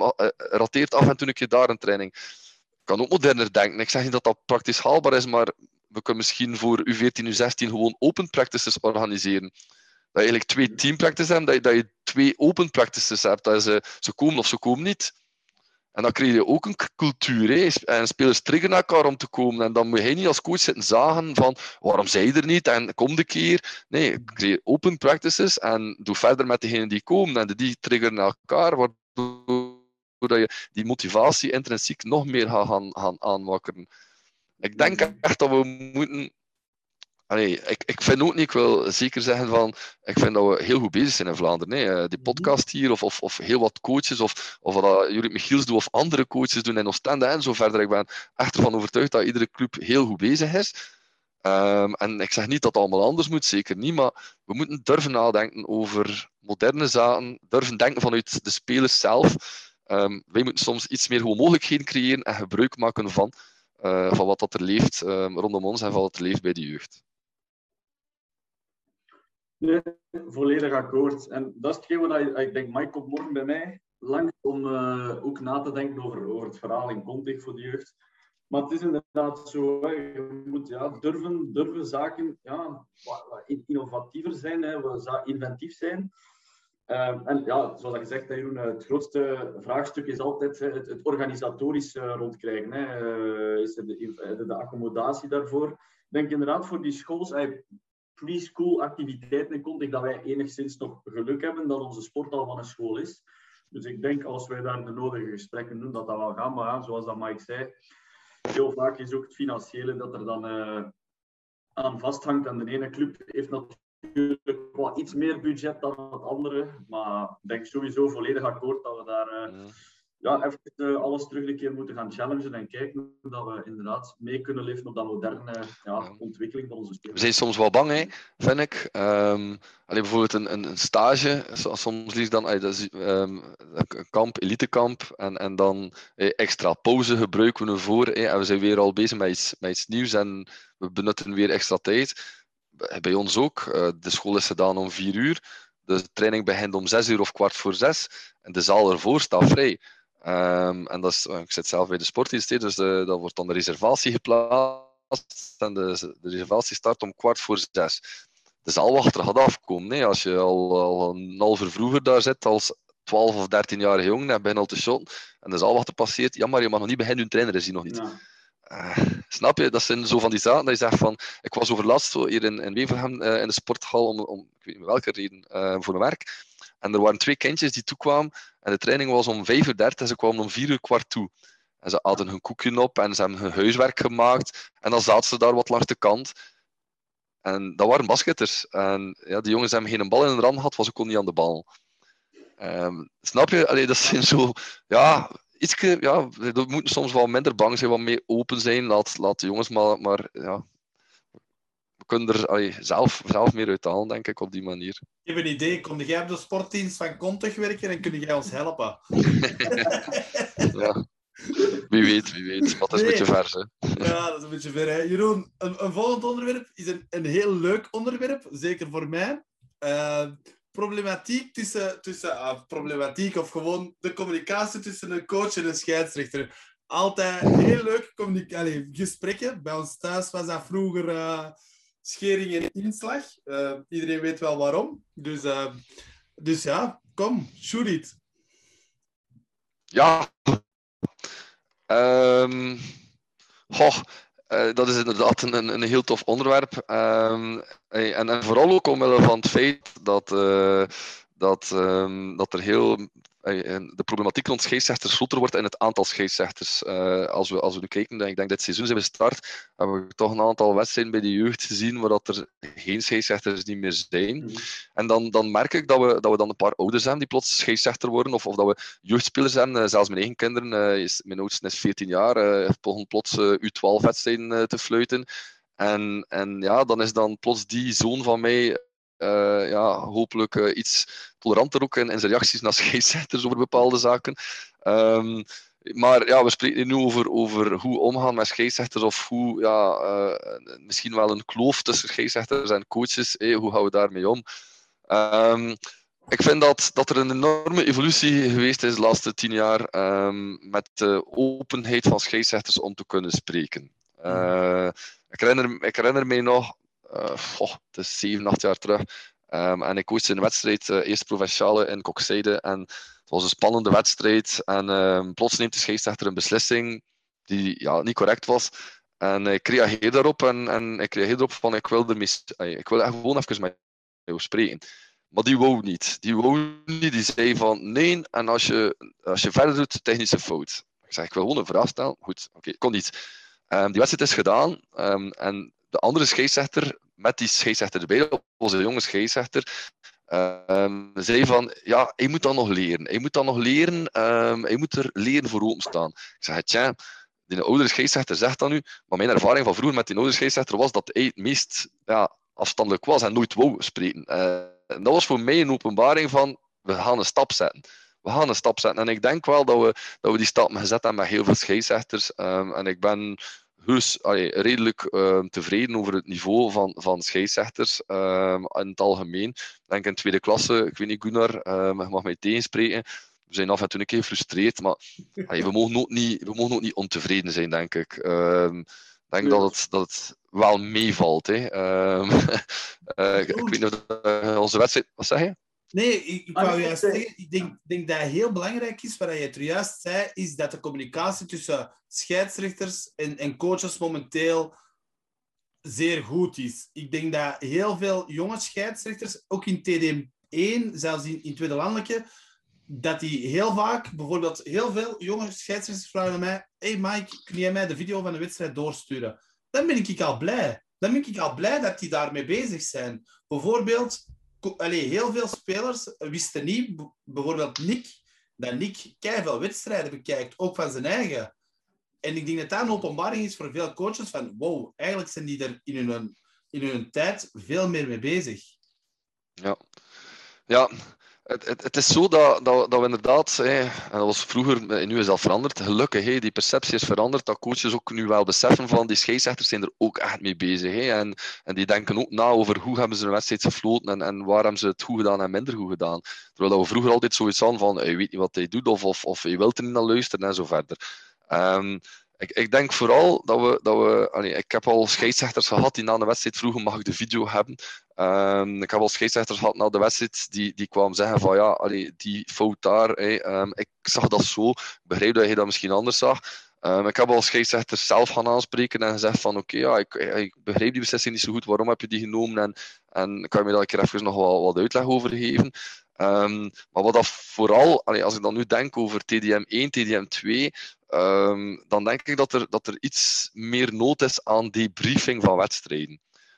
rateert af en toe een keer daar een training. Ik kan ook moderner denken. Ik zeg niet dat dat praktisch haalbaar is, maar we kunnen misschien voor U veertien, U zestien gewoon open practices organiseren. Dat je eigenlijk twee team practices hebt, dat je, dat je twee open practices hebt. Dat ze, ze komen of ze komen niet. En dan krijg je ook een cultuur. Hè. En spelers triggeren elkaar om te komen. En dan moet je niet als coach zitten zagen van waarom zij er niet en kom de keer. Nee, creëer open practices en doe verder met degenen die komen. En die triggeren elkaar, waardoor je die motivatie intrinsiek nog meer gaat gaan, gaan aanwakkeren. Ik denk echt dat we moeten... Allee, ik, ik vind ook niet, ik wil zeker zeggen van, ik vind dat we heel goed bezig zijn in Vlaanderen. Hè. Die podcast hier, of, of, of heel wat coaches, of, of wat Jurrit Michiels doet, of andere coaches doen in Oostende en zo verder. Ik ben echt ervan overtuigd dat iedere club heel goed bezig is. Um, en ik zeg niet dat het allemaal anders moet, zeker niet, maar we moeten durven nadenken over moderne zaken, durven denken vanuit de spelers zelf. Um, wij moeten soms iets meer gewoon mogelijkheden creëren en gebruik maken van, uh, van wat dat er leeft um, rondom ons en van wat er leeft bij de jeugd. Nee, volledig akkoord. En dat is hetgeen wat ik, ik denk, Mike komt morgen bij mij langs om uh, ook na te denken over, over het verhaal in context voor de jeugd. Maar het is inderdaad zo, hè. Je moet ja, durven, durven zaken ja, wat, wat innovatiever zijn, hè, wat inventief zijn. Uh, en ja, zoals je zegt, hè, Jeroen, het grootste vraagstuk is altijd hè, het, het organisatorisch uh, rondkrijgen. Hè. Uh, is er de, de, de accommodatie daarvoor? Ik denk inderdaad voor die schools, hey, pre-school activiteiten in context dat wij enigszins nog geluk hebben dat onze sport al van een school is. Dus ik denk als wij daar de nodige gesprekken doen, dat dat wel gaat. Maar ja, zoals dat Mike zei, heel vaak is ook het financiële dat er dan uh, aan vasthangt. En de ene club heeft natuurlijk wel iets meer budget dan het andere. Maar ik denk sowieso volledig akkoord dat we daar uh, ja, even uh, alles terug een keer moeten gaan challengen en kijken dat we inderdaad mee kunnen leven op dat moderne ja, ja. ontwikkeling van onze sport. We zijn soms wel bang, hè, vind ik. Um, allee, bijvoorbeeld een, een, een stage, soms liefst dan dat is, um, een kamp, elitekamp, en, en dan eh, extra pauze gebruiken we voor. Eh, en we zijn weer al bezig met iets, met iets nieuws en we benutten weer extra tijd. Bij ons ook. Uh, de school is gedaan om vier uur. De training begint om zes uur of kwart voor zes. En de zaal ervoor staat vrij. Um, en dat is, ik zit zelf bij de sportdienst, dus de, dat wordt dan de reservatie geplaatst. En de, de reservatie start om kwart voor zes. De zaalwachter gaat afkomen. Nee. Als je al, al een half uur vroeger daar zit, als twaalf of dertienjarige jongen, en begint al te shotten, en de zaalwachter passeert, ja, maar je mag nog niet beginnen, hun trainer is hier nog niet. Ja. Uh, snap je? Dat zijn zo van die zaken dat je zegt van... Ik was overlast zo hier in, in Wevelgem uh, in de sporthal om, om ik weet niet welke reden, uh, voor mijn werk. En er waren twee kindjes die toekwamen en de training was om vijf uur dertig en ze kwamen om vier uur kwart toe. En ze hadden hun koekje op en ze hebben hun huiswerk gemaakt en dan zaten ze daar wat langs de kant. En dat waren basketters. En ja, die jongens hebben geen bal in hun ram gehad, want ze konden niet aan de bal. Um, snap je? Allee, dat zijn zo... Ja... Ietske, ja, we moeten soms wel minder bang zijn, wat meer open zijn. Laat, laat de jongens maar, maar ja, we kunnen er allee, zelf, zelf meer uit halen, denk ik, op die manier. Ik heb een idee. Kom jij op de sportdienst van Contech werken en kun jij ons helpen? Ja, wie weet, wie weet. Maar dat is nee. Een beetje vers, hè. Ja, dat is een beetje ver, hè. Jeroen, een, een volgend onderwerp is een, een heel leuk onderwerp, zeker voor mij. Uh, Problematiek tussen, tussen uh, problematiek of gewoon de communicatie tussen een coach en een scheidsrechter. Altijd heel leuk communicatie, gesprekken. Bij ons thuis was dat vroeger uh, schering en inslag. Uh, iedereen weet wel waarom. Dus, uh, dus ja, kom, shoot it. Ja. Um, goh. Uh, dat is inderdaad een, een heel tof onderwerp. Um, en, en vooral ook omwille van het feit dat, uh, dat, um, dat er heel... Uh, de problematiek rond scheidsrechters groter wordt en het aantal scheidsrechters. Uh, als, we, als we nu kijken, ik denk dit seizoen zijn we gestart, hebben we toch een aantal wedstrijden bij de jeugd gezien waar dat er geen scheidsrechters niet meer zijn. Mm. En dan, dan merk ik dat we, dat we dan een paar ouders hebben die plots scheidsrechter worden, of, of dat we jeugdspelers hebben. Uh, zelfs mijn eigen kinderen, uh, is, mijn oudste is veertien jaar, uh, begon plots uh, U twaalf wedstrijden uh, te fluiten. En, en ja, dan is dan plots die zoon van mij... Uh, ja, hopelijk uh, iets toleranter ook in, in zijn reacties naar scheidsrechters over bepaalde zaken. Um, maar ja, we spreken nu over, over hoe omgaan met scheidsrechters of hoe, ja, uh, misschien wel een kloof tussen scheidsrechters en coaches. Hey, hoe gaan we daarmee om? Um, ik vind dat, dat er een enorme evolutie geweest is de laatste tien jaar um, met de openheid van scheidsrechters om te kunnen spreken. Uh, ik, herinner, ik herinner mij nog Uh, oh, het is zeven, acht jaar terug. Um, en ik coachte een wedstrijd, uh, eerste provinciale in Kokzijde. En het was een spannende wedstrijd. En um, plots neemt de scheidsrechter een beslissing die ja, niet correct was. En ik reageerde daarop. En, en ik reageerde erop van, ik wil, ermee, ik wil gewoon even met jou spreken. Maar die wou niet. Die wou niet. Die zei van, nee, en als je, als je verder doet, technische fout. Ik zeg, ik wil gewoon een vraag stellen. Goed, oké, okay, kon niet. Um, die wedstrijd is gedaan. Um, en de andere scheidsrechter, met die scheidsrechter erbij, onze jonge scheidsrechter, um, zei van, ja, hij moet dan nog leren. Hij moet dan nog leren, um, hij moet er leren voor openstaan. Ik zeg, tja, die oudere scheidsrechter zegt dat nu, maar mijn ervaring van vroeger met die oudere scheidsrechter was dat hij het meest ja, afstandelijk was en nooit wou spreken. Uh, en dat was voor mij een openbaring van, we gaan een stap zetten. we gaan een stap zetten. En ik denk wel dat we, dat we die stap gezet hebben met heel veel scheidsrechters. Um, en ik ben heus allee, redelijk um, tevreden over het niveau van, van scheidsrechters um, in het algemeen. Ik denk in tweede klasse, ik weet niet, Gunnar, um, je mag mij tegenspreken. We zijn af en toe een keer gefrustreerd, maar allee, we, mogen ook niet, we mogen ook niet ontevreden zijn, denk ik. Um, ik denk dat het, dat het wel meevalt. Hè. Um, uh, ik, ik weet niet of uh, onze wedstrijd... Wat zeg je? Nee, ik, ik wou juist zeggen, ik denk, denk dat het heel belangrijk is, wat je het juist zei, is dat de communicatie tussen scheidsrechters en, en coaches momenteel zeer goed is. Ik denk dat heel veel jonge scheidsrechters, ook in T D M één, zelfs in, in Tweede Landelijke, dat die heel vaak, bijvoorbeeld heel veel jonge scheidsrechters vragen aan mij: hey Mike, kun jij mij de video van de wedstrijd doorsturen? Dan ben ik al blij. Dan ben ik al blij dat die daarmee bezig zijn. Bijvoorbeeld, allee, heel veel spelers wisten niet, bijvoorbeeld Nick, dat Nick keiveel wedstrijden bekijkt, ook van zijn eigen. En ik denk dat dat een openbaring is voor veel coaches van wow, eigenlijk zijn die er in hun, in hun tijd veel meer mee bezig. Ja, ja. Het, het, het is zo dat, dat, dat we inderdaad, hè, en dat was vroeger, nu is dat veranderd, gelukkig, hè, die perceptie is veranderd, dat coaches ook nu wel beseffen van die scheidsrechters zijn er ook echt mee bezig. Hè, en, en die denken ook na over hoe hebben ze een wedstrijd gefloten en, en waar hebben ze het goed gedaan en minder goed gedaan. Terwijl we vroeger altijd zoiets hadden van, je weet niet wat hij doet of, of, of je wilt er niet naar luisteren en zo verder. Um, Ik, ik denk vooral dat we... Dat we allee, ik heb al scheidsrechters gehad die na de wedstrijd vroegen, mag ik de video hebben? Um, ik heb al scheidsrechters gehad na de wedstrijd die, die kwamen zeggen van ja, allee, die fout daar, hey, um, ik zag dat zo, ik begrijp dat je dat misschien anders zag. Um, ik heb al scheidsrechters zelf gaan aanspreken en gezegd van oké, okay, ja, ik, ik begrijp die beslissing niet zo goed, waarom heb je die genomen? En, en kan je me daar een keer even nog wat, wat uitleg over geven? Um, maar wat dat vooral, allee, als ik dan nu denk over T D M één, T D M twee, um, dan denk ik dat er, dat er iets meer nood is aan debriefing van wedstrijden.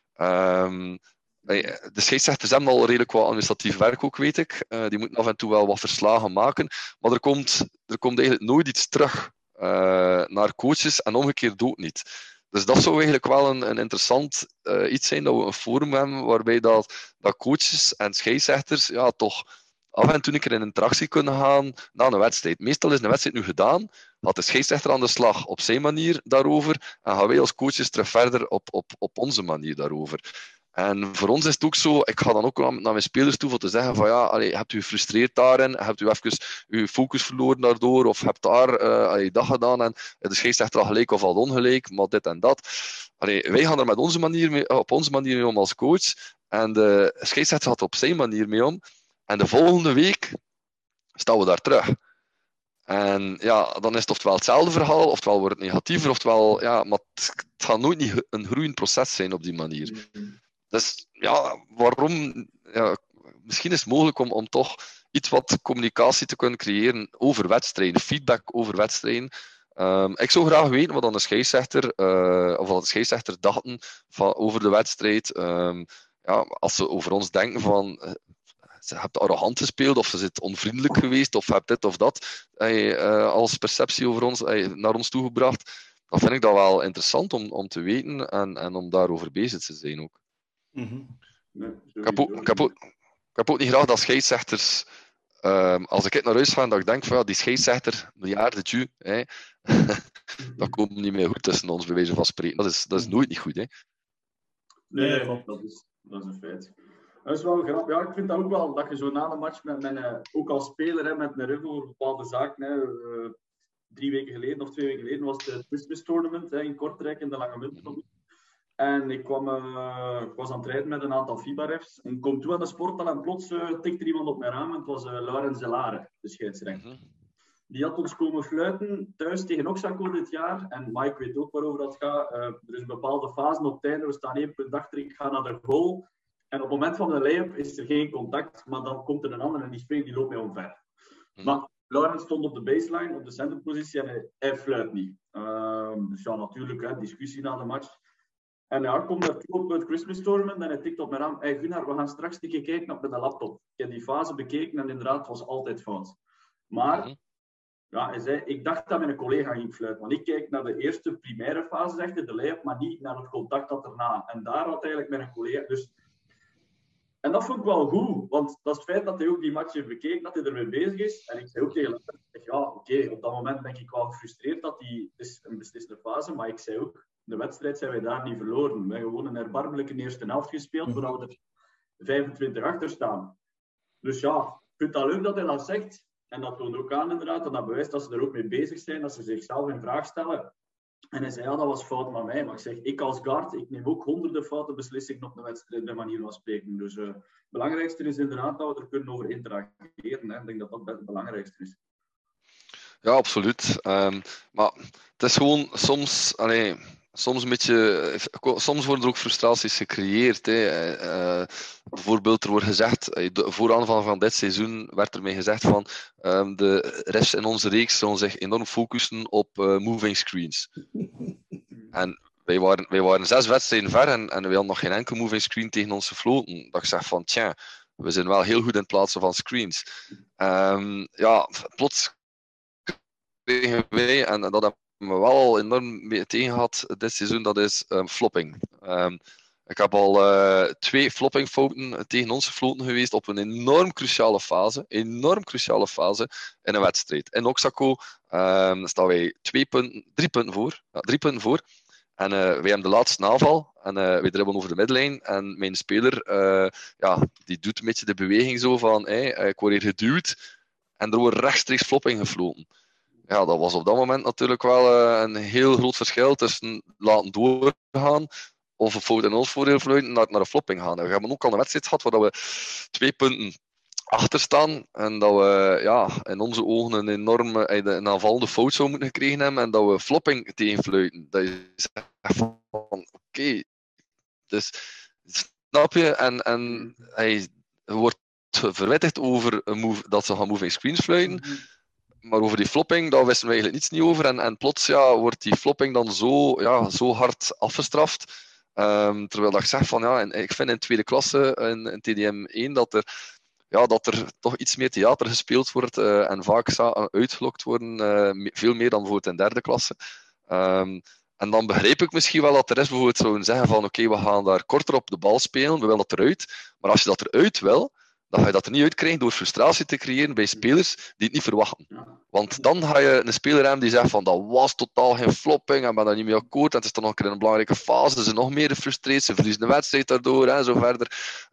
Um, de scheidsrechters hebben al redelijk wat administratief werk ook, weet ik. Uh, die moeten af en toe wel wat verslagen maken. Maar er komt, er komt eigenlijk nooit iets terug uh, naar coaches en omgekeerd ook niet. Dus dat zou eigenlijk wel een, een interessant uh, iets zijn, dat we een forum hebben waarbij dat, dat coaches en scheidsrechters ja, toch af en toe een keer in interactie kunnen gaan na een wedstrijd. Meestal is een wedstrijd nu gedaan, gaat de scheidsrechter aan de slag op zijn manier daarover en gaan wij als coaches terug verder op, op, op onze manier daarover. En voor ons is het ook zo, ik ga dan ook naar mijn spelers toe om te zeggen van ja, allee, hebt u gefrustreerd daarin, hebt u even uw focus verloren daardoor, of hebt daar uh, allee, dat gedaan en de scheidsrechter al gelijk of al ongelijk, maar dit en dat. Allee, wij gaan er met onze manier mee, op onze manier mee om als coach en de scheidsrechter gaat er op zijn manier mee om. En de volgende week staan we daar terug. En ja, dan is het oftewel hetzelfde verhaal, oftewel wordt het negatiever, oftewel, ja, maar het, het gaat nooit niet een groeiend proces zijn op die manier. Dus ja, waarom... Ja, misschien is het mogelijk om, om toch iets wat communicatie te kunnen creëren over wedstrijden, feedback over wedstrijden. Um, ik zou graag weten wat dan de scheidsrechter, uh, of wat de scheidsrechter dachten van, over de wedstrijd. Um, ja, als ze over ons denken van... Uh, ze hebt arrogant gespeeld, of ze zit onvriendelijk geweest, of hebt dit of dat hey, uh, als perceptie over ons, hey, naar ons toegebracht. Dan vind ik dat wel interessant om, om te weten en, en om daarover bezig te zijn ook. Mm-hmm. Nee, ik, heb ook, ik, heb ook, ik heb ook niet graag dat scheidsrechters, um, als ik naar huis ga, dat ik denk van ja, die scheidsrechter, miljarden Jew, hey, dat komt niet meer goed tussen ons, bij wijze van spreken. Dat is, dat is nooit niet goed. Hè. Nee, nee, dat is, dat is een feit. Dat is wel grappig. Ja, ik vind dat ook wel, dat je zo na de match, met, met, uh, ook als speler, hè, met een review over bepaalde zaken. Hè, uh, drie weken geleden of twee weken geleden was het Christmas Tournament hè, in Kortrijk in de Lange Winter. En ik, kwam, uh, ik was aan het rijden met een aantal FIBA-refs. En ik kom toe aan de sporthal en plots uh, tikte iemand op mijn raam. En het was uh, Laurens Zelare, de scheidsrechter. Mm-hmm. Die had ons komen fluiten thuis tegen Oxaco dit jaar. En Mike weet ook waarover dat gaat. Uh, er is een bepaalde fase op het einde. We staan één punt achter. Ik ga naar de goal. En op het moment van de lay-up is er geen contact. Maar dan komt er een ander en die springt, die loopt mij omver. Mm-hmm. Maar Laurens stond op de baseline, op de centerpositie. En hij, hij fluit niet. Uh, dus ja, natuurlijk, hè, discussie na de match. En ja, ik kom daartoe op het Christmas Tournament en hij tikt op mijn raam. Hey Gunnar, we gaan straks een keer kijken op de laptop. Ik heb die fase bekeken en inderdaad, het was altijd fout. Maar, mm-hmm. ja, hij zei, ik dacht dat mijn collega ging fluiten. Want ik kijk naar de eerste primaire fase, zegt hij, de lay-up, maar niet naar het contact dat erna. En daar had eigenlijk mijn collega... Dus En dat vond ik wel goed, want dat is het feit dat hij ook die match heeft bekeken, dat hij ermee bezig is. En ik zei ook tegen hem, ja, oké, okay, op dat moment ben ik wel gefrustreerd dat hij, het is een beslissende fase, maar ik zei ook, de wedstrijd zijn wij daar niet verloren. We hebben gewoon een erbarmelijke eerste helft gespeeld, voordat we er vijfentwintig achter staan. Dus ja, ik vind het leuk dat hij dat zegt. En dat toont ook aan inderdaad, en dat bewijst dat ze er ook mee bezig zijn, dat ze zichzelf in vraag stellen. En hij zei, ja, dat was fout van mij. Maar ik zeg, ik als guard, ik neem ook honderden foute beslissingen op de wedstrijd, bij manier van spreken. Dus uh, het belangrijkste is inderdaad dat we er kunnen over interageren. Hè. Ik denk dat dat het belangrijkste is. Ja, absoluut. Um, maar het is gewoon soms... Allee, soms een beetje... Soms worden er ook frustraties gecreëerd. Hè. Uh, bijvoorbeeld, er wordt gezegd... De vooraanvang van dit seizoen werd ermee gezegd van... Um, de refs in onze reeks zullen zich enorm focussen op uh, moving screens. En wij waren, wij waren zes wedstrijden ver en, en wij hadden nog geen enkel moving screen tegen ons gefloten. Dat ik zeg van, tja, we zijn wel heel goed in het plaatsen van screens. Um, ja, plots kregen wij, en dat hebben we wel al enorm mee tegen gehad dit seizoen, dat is um, flopping. Um, ik heb al uh, twee floppingfouten tegen ons gefloten geweest op een enorm cruciale fase. Enorm cruciale fase in een wedstrijd. In Oxaco um, staan wij twee punten, drie punten voor. Ja, drie punten voor. En uh, wij hebben de laatste aanval. En uh, wij dribbelen over de middenlijn. En mijn speler, uh, ja, die doet een beetje de beweging zo van, hey, ik word hier geduwd. En er wordt rechtstreeks flopping gefloten. Ja, dat was op dat moment natuurlijk wel uh, een heel groot verschil tussen laten doorgaan of een fout in ons voordeel fluiten naar, naar een flopping gaan. We hebben ook al een wedstrijd gehad waar we twee punten achter staan en dat we ja, in onze ogen een enorme een aanvallende fout zou moeten gekregen hebben en dat we flopping tegenfluiten. Dat je zegt van, oké, okay, dus snap je? En, en hij wordt verwittigd over een move, dat ze gaan moving screens fluiten. Maar over die flopping, daar wisten we eigenlijk niets niet over. En, en plots ja, wordt die flopping dan zo, ja, zo hard afgestraft. Um, terwijl ik zeg van, ja, en ik vind in tweede klasse, in, in T D M één, dat er, ja, dat er toch iets meer theater gespeeld wordt. Uh, en vaak za- uitgelokt worden, uh, veel meer dan bijvoorbeeld in derde klasse. Um, en dan begrijp ik misschien wel dat de rest bijvoorbeeld zouden zeggen van, oké, okay, we gaan daar korter op de bal spelen, we willen dat eruit. Maar als je dat eruit wil, dan ga je dat er niet uitkrijgen door frustratie te creëren bij spelers die het niet verwachten. Want dan ga je een speler hebben die zegt van dat was totaal geen flopping en ben daar niet mee akkoord en het is dan nog een keer een belangrijke fase, ze zijn nog meer gefrustreerd, ze verliezen de wedstrijd daardoor en zo verder.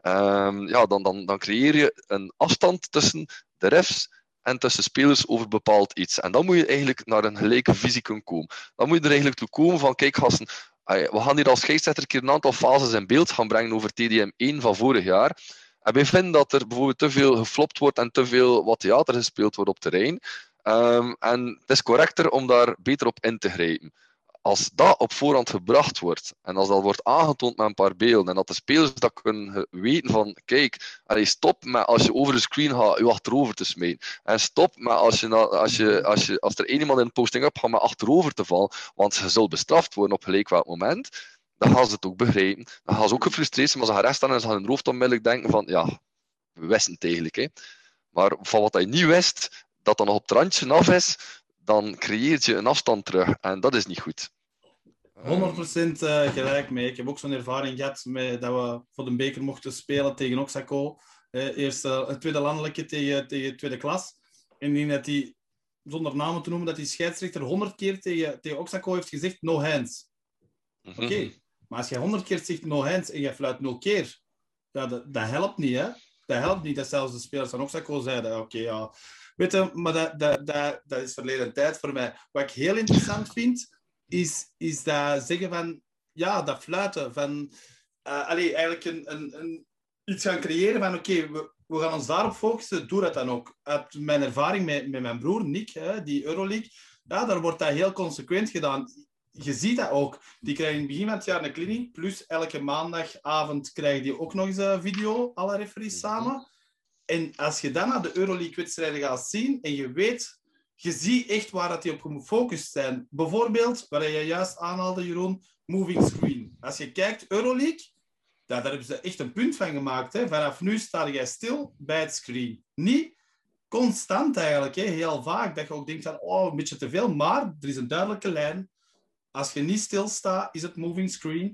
Um, ja, dan, dan, dan creëer je een afstand tussen de refs en tussen spelers over bepaald iets. En dan moet je eigenlijk naar een gelijke visie kunnen komen. Dan moet je er eigenlijk toe komen van, kijk gasten, we gaan hier als scheidsrechter een keer een aantal fases in beeld gaan brengen over T D M één van vorig jaar. En wij vinden dat er bijvoorbeeld te veel geflopt wordt en te veel wat theater gespeeld wordt op terrein. Um, en het is correcter om daar beter op in te grijpen. Als dat op voorhand gebracht wordt en als dat wordt aangetoond met een paar beelden en dat de spelers dat kunnen weten van kijk, allee, stop met als je over de screen gaat je achterover te smijten en stop met als, je, als, je, als, je, als er één iemand in een posting-up gaat met achterover te vallen, want ze zal bestraft worden op gelijk welk moment, dan gaan ze het ook begrijpen. Dan gaan ze ook gefrustreerd zijn, maar ze gaan recht staan en ze gaan in hun hoofd onmiddellijk denken van ja, we wisten het eigenlijk. Hè. Maar van wat je niet wist, dat dan nog op het randje af is, dan creëert je een afstand terug. En dat is niet goed. honderd procent uh, gelijk mee. Ik heb ook zo'n ervaring gehad met, dat we voor de beker mochten spelen tegen Oxaco. Uh, eerst uh, het tweede landelijke tegen, tegen tweede klas. En ik dat hij, zonder namen te noemen, dat die scheidsrechter honderd keer tegen, tegen Oxaco heeft gezegd no hands. Mm-hmm. Oké, okay. Maar als je honderd keer zegt no hands en je fluit nul keer, ja, dat, dat helpt niet, hè. Dat helpt niet dat zelfs de spelers van Oxaco zeiden, oké, okay, ja... Weet je, maar dat, dat, dat, dat is verleden tijd voor mij. Wat ik heel interessant vind, is, is dat zeggen van... Ja, dat fluiten van... Uh, allee, eigenlijk een, een, een, iets gaan creëren van... Oké, okay, we, we gaan ons daarop focussen. Doe dat dan ook. Uit mijn ervaring met, met mijn broer, Nick, hè, die Euroleague... Ja, daar wordt dat heel consequent gedaan. Je ziet dat ook. Die krijgen in het begin van het jaar een clinic. Plus elke maandagavond krijgen die ook nog eens een video, alle referees samen. En als je dan naar de Euroleague-wedstrijden gaat zien en je weet, je ziet echt waar dat die op gefocust zijn. Bijvoorbeeld, waar je juist aanhaalde, Jeroen, moving screen. Als je kijkt, Euroleague, daar, daar hebben ze echt een punt van gemaakt. Hè. Vanaf nu sta jij stil bij het screen. Niet constant eigenlijk, hè. Heel vaak, dat je ook denkt van, oh, een beetje te veel, maar er is een duidelijke lijn. Als je niet stilstaat, is het moving screen.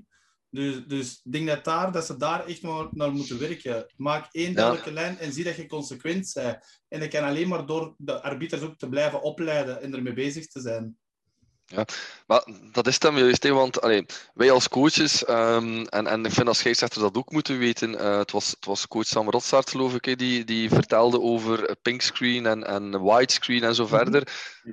Dus, dus ik denk dat, daar, dat ze daar echt maar naar moeten werken. Maak één duidelijke ja. lijn en zie dat je consequent bent. En dat kan alleen maar door de arbiters ook te blijven opleiden en ermee bezig te zijn. Ja, maar dat is dan juist, hè, want allee, wij als coaches, um, en, en ik vind dat scheidsrechters dat ook moeten weten, uh, het, was, het was coach Sam Rotsaert, geloof ik, hè, die, die vertelde over pink screen en, en widescreen en zo verder.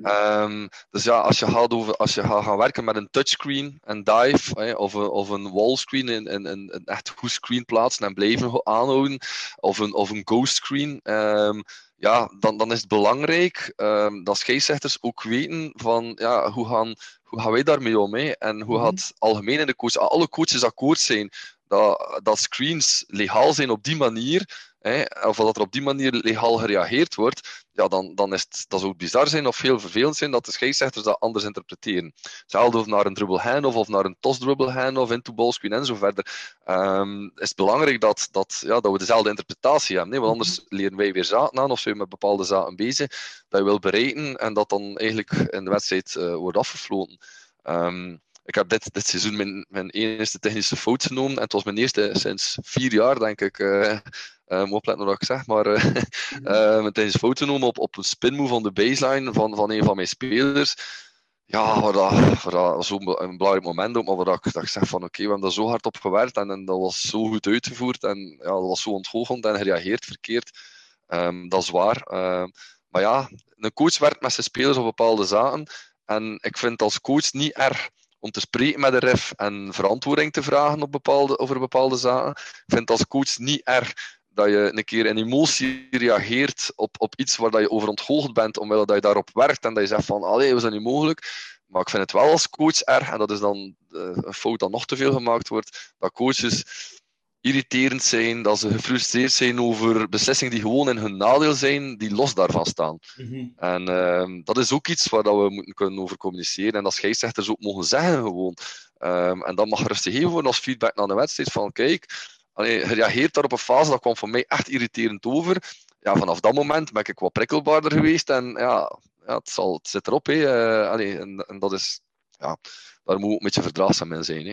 Um, dus ja, als je gaat, over, als je gaat gaan werken met een touchscreen en dive, hè, of, een, of een wallscreen, een, een, een echt goed screen plaatsen en blijven aanhouden, of een, of een ghost screen, um, ja, dan, dan is het belangrijk um, dat scheidsrechters ook weten van ja, hoe, gaan, hoe gaan wij daarmee om? Hè? En hoe gaat mm-hmm. algemeen in de coach, alle coaches akkoord zijn dat, dat screens legaal zijn op die manier, hè, of dat er op die manier legaal gereageerd wordt, ja, dan, dan is het, dat zou het bizar zijn of heel vervelend zijn dat de scheidsrechters dat anders interpreteren. Hetzelfde of naar een dribble hand-off of naar een toss dribble hand-off, into ballscreen en zo verder. Um, is het belangrijk dat, dat, ja, dat we dezelfde interpretatie hebben. Nee? Want anders leren wij weer zaken aan of zijn we met bepaalde zaken bezig dat je wil bereiken en dat dan eigenlijk in de wedstrijd uh, wordt afgefloten. Um, Ik heb dit, dit seizoen mijn, mijn eerste technische fout genomen. En het was mijn eerste sinds vier jaar, denk ik. Uh, uh, moet opletten wat ik zeg. Maar uh, uh, mijn technische fout genomen op, op een spinmove van de baseline van, van een van mijn spelers. Ja, waar dat, waar dat zo'n een belangrijk moment op. Maar waar dat, dat ik zeg van oké, okay, we hebben daar zo hard op gewerkt. En, en dat was zo goed uitgevoerd. En ja, dat was zo ontgoocheld en gereageerd verkeerd. Um, dat is waar. Uh, maar ja, een coach werkt met zijn spelers op bepaalde zaken. En ik vind als coach niet erg om te spreken met de ref en verantwoording te vragen op bepaalde, over bepaalde zaken. Ik vind het als coach niet erg dat je een keer in emotie reageert op, op iets waar dat je over ontgoocheld bent, omwille dat je daarop werkt en dat je zegt van, allee, was dat niet mogelijk? Maar ik vind het wel als coach erg, en dat is dan een fout dat nog te veel gemaakt wordt, dat coaches irriterend zijn, dat ze gefrustreerd zijn over beslissingen die gewoon in hun nadeel zijn, die los daarvan staan. Mm-hmm. En uh, dat is ook iets waar dat we moeten kunnen over communiceren en dat scheidsrechters ook mogen zeggen gewoon. Um, en dat mag rustig geven worden als feedback na de wedstrijd van kijk, allee, gereageerd daar op een fase, dat kwam voor mij echt irriterend over. Ja, vanaf dat moment ben ik wat prikkelbaarder geweest en ja, ja het, zal, het zit erop. Hè. Uh, allee, en, en dat is, ja, daar moet ook een beetje verdraagzaam in zijn. Hè.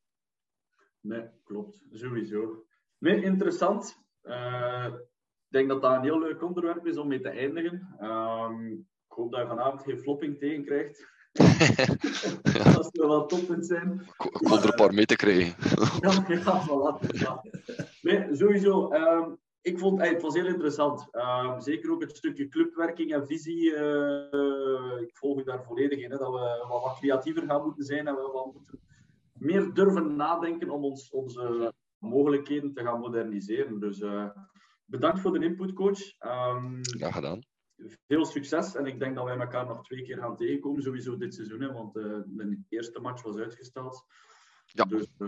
Nee, klopt. Sowieso. Nee, interessant. Uh, ik denk dat dat een heel leuk onderwerp is om mee te eindigen. Um, ik hoop dat je vanavond geen flopping tegen krijgt. Ja. Dat zou wel toppunt zijn. Ik hoop er een paar mee te krijgen. Ja, ja, voilà. Ja. Nee, sowieso. Um, ik vond hey, het was heel interessant. Um, zeker ook het stukje clubwerking en visie. Uh, ik volg je daar volledig in. Hè, dat we wat, wat creatiever gaan moeten zijn en we wat moeten meer durven nadenken om ons, onze mogelijkheden te gaan moderniseren. Dus uh, bedankt voor de input, coach. Um, ja, gedaan. Veel succes en ik denk dat wij elkaar nog twee keer gaan tegenkomen, sowieso dit seizoen, hè, want uh, de eerste match was uitgesteld. Ja. Dus, uh,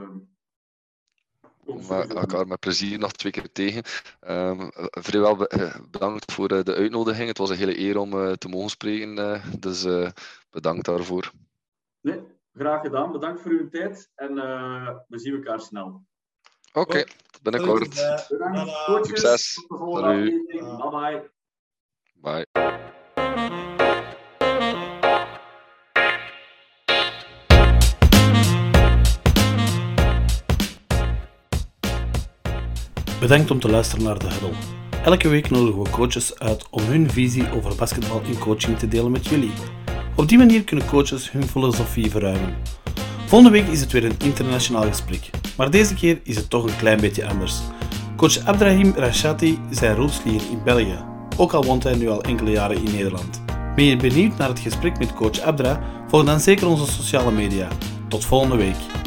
we elkaar met plezier nog twee keer tegen. Um, vrijwel bedankt voor uh, de uitnodiging. Het was een hele eer om uh, te mogen spreken, uh, dus uh, bedankt daarvoor. Nee. Graag gedaan, bedankt voor uw tijd en uh, we zien elkaar snel. Oké, okay, tot binnenkort. Bedankt, succes. Tot de volgende aflevering. Bye bye. Bye. Bedankt om te luisteren naar de Huddle. Elke week nodigen we coaches uit om hun visie over basketbal en coaching te delen met jullie. Op die manier kunnen coaches hun filosofie verruimen. Volgende week is het weer een internationaal gesprek, maar deze keer is het toch een klein beetje anders. Coach Abdrahim Rashati zijn roots liggen in België, ook al woont hij nu al enkele jaren in Nederland. Ben je benieuwd naar het gesprek met coach Abdra? Volg dan zeker onze sociale media. Tot volgende week.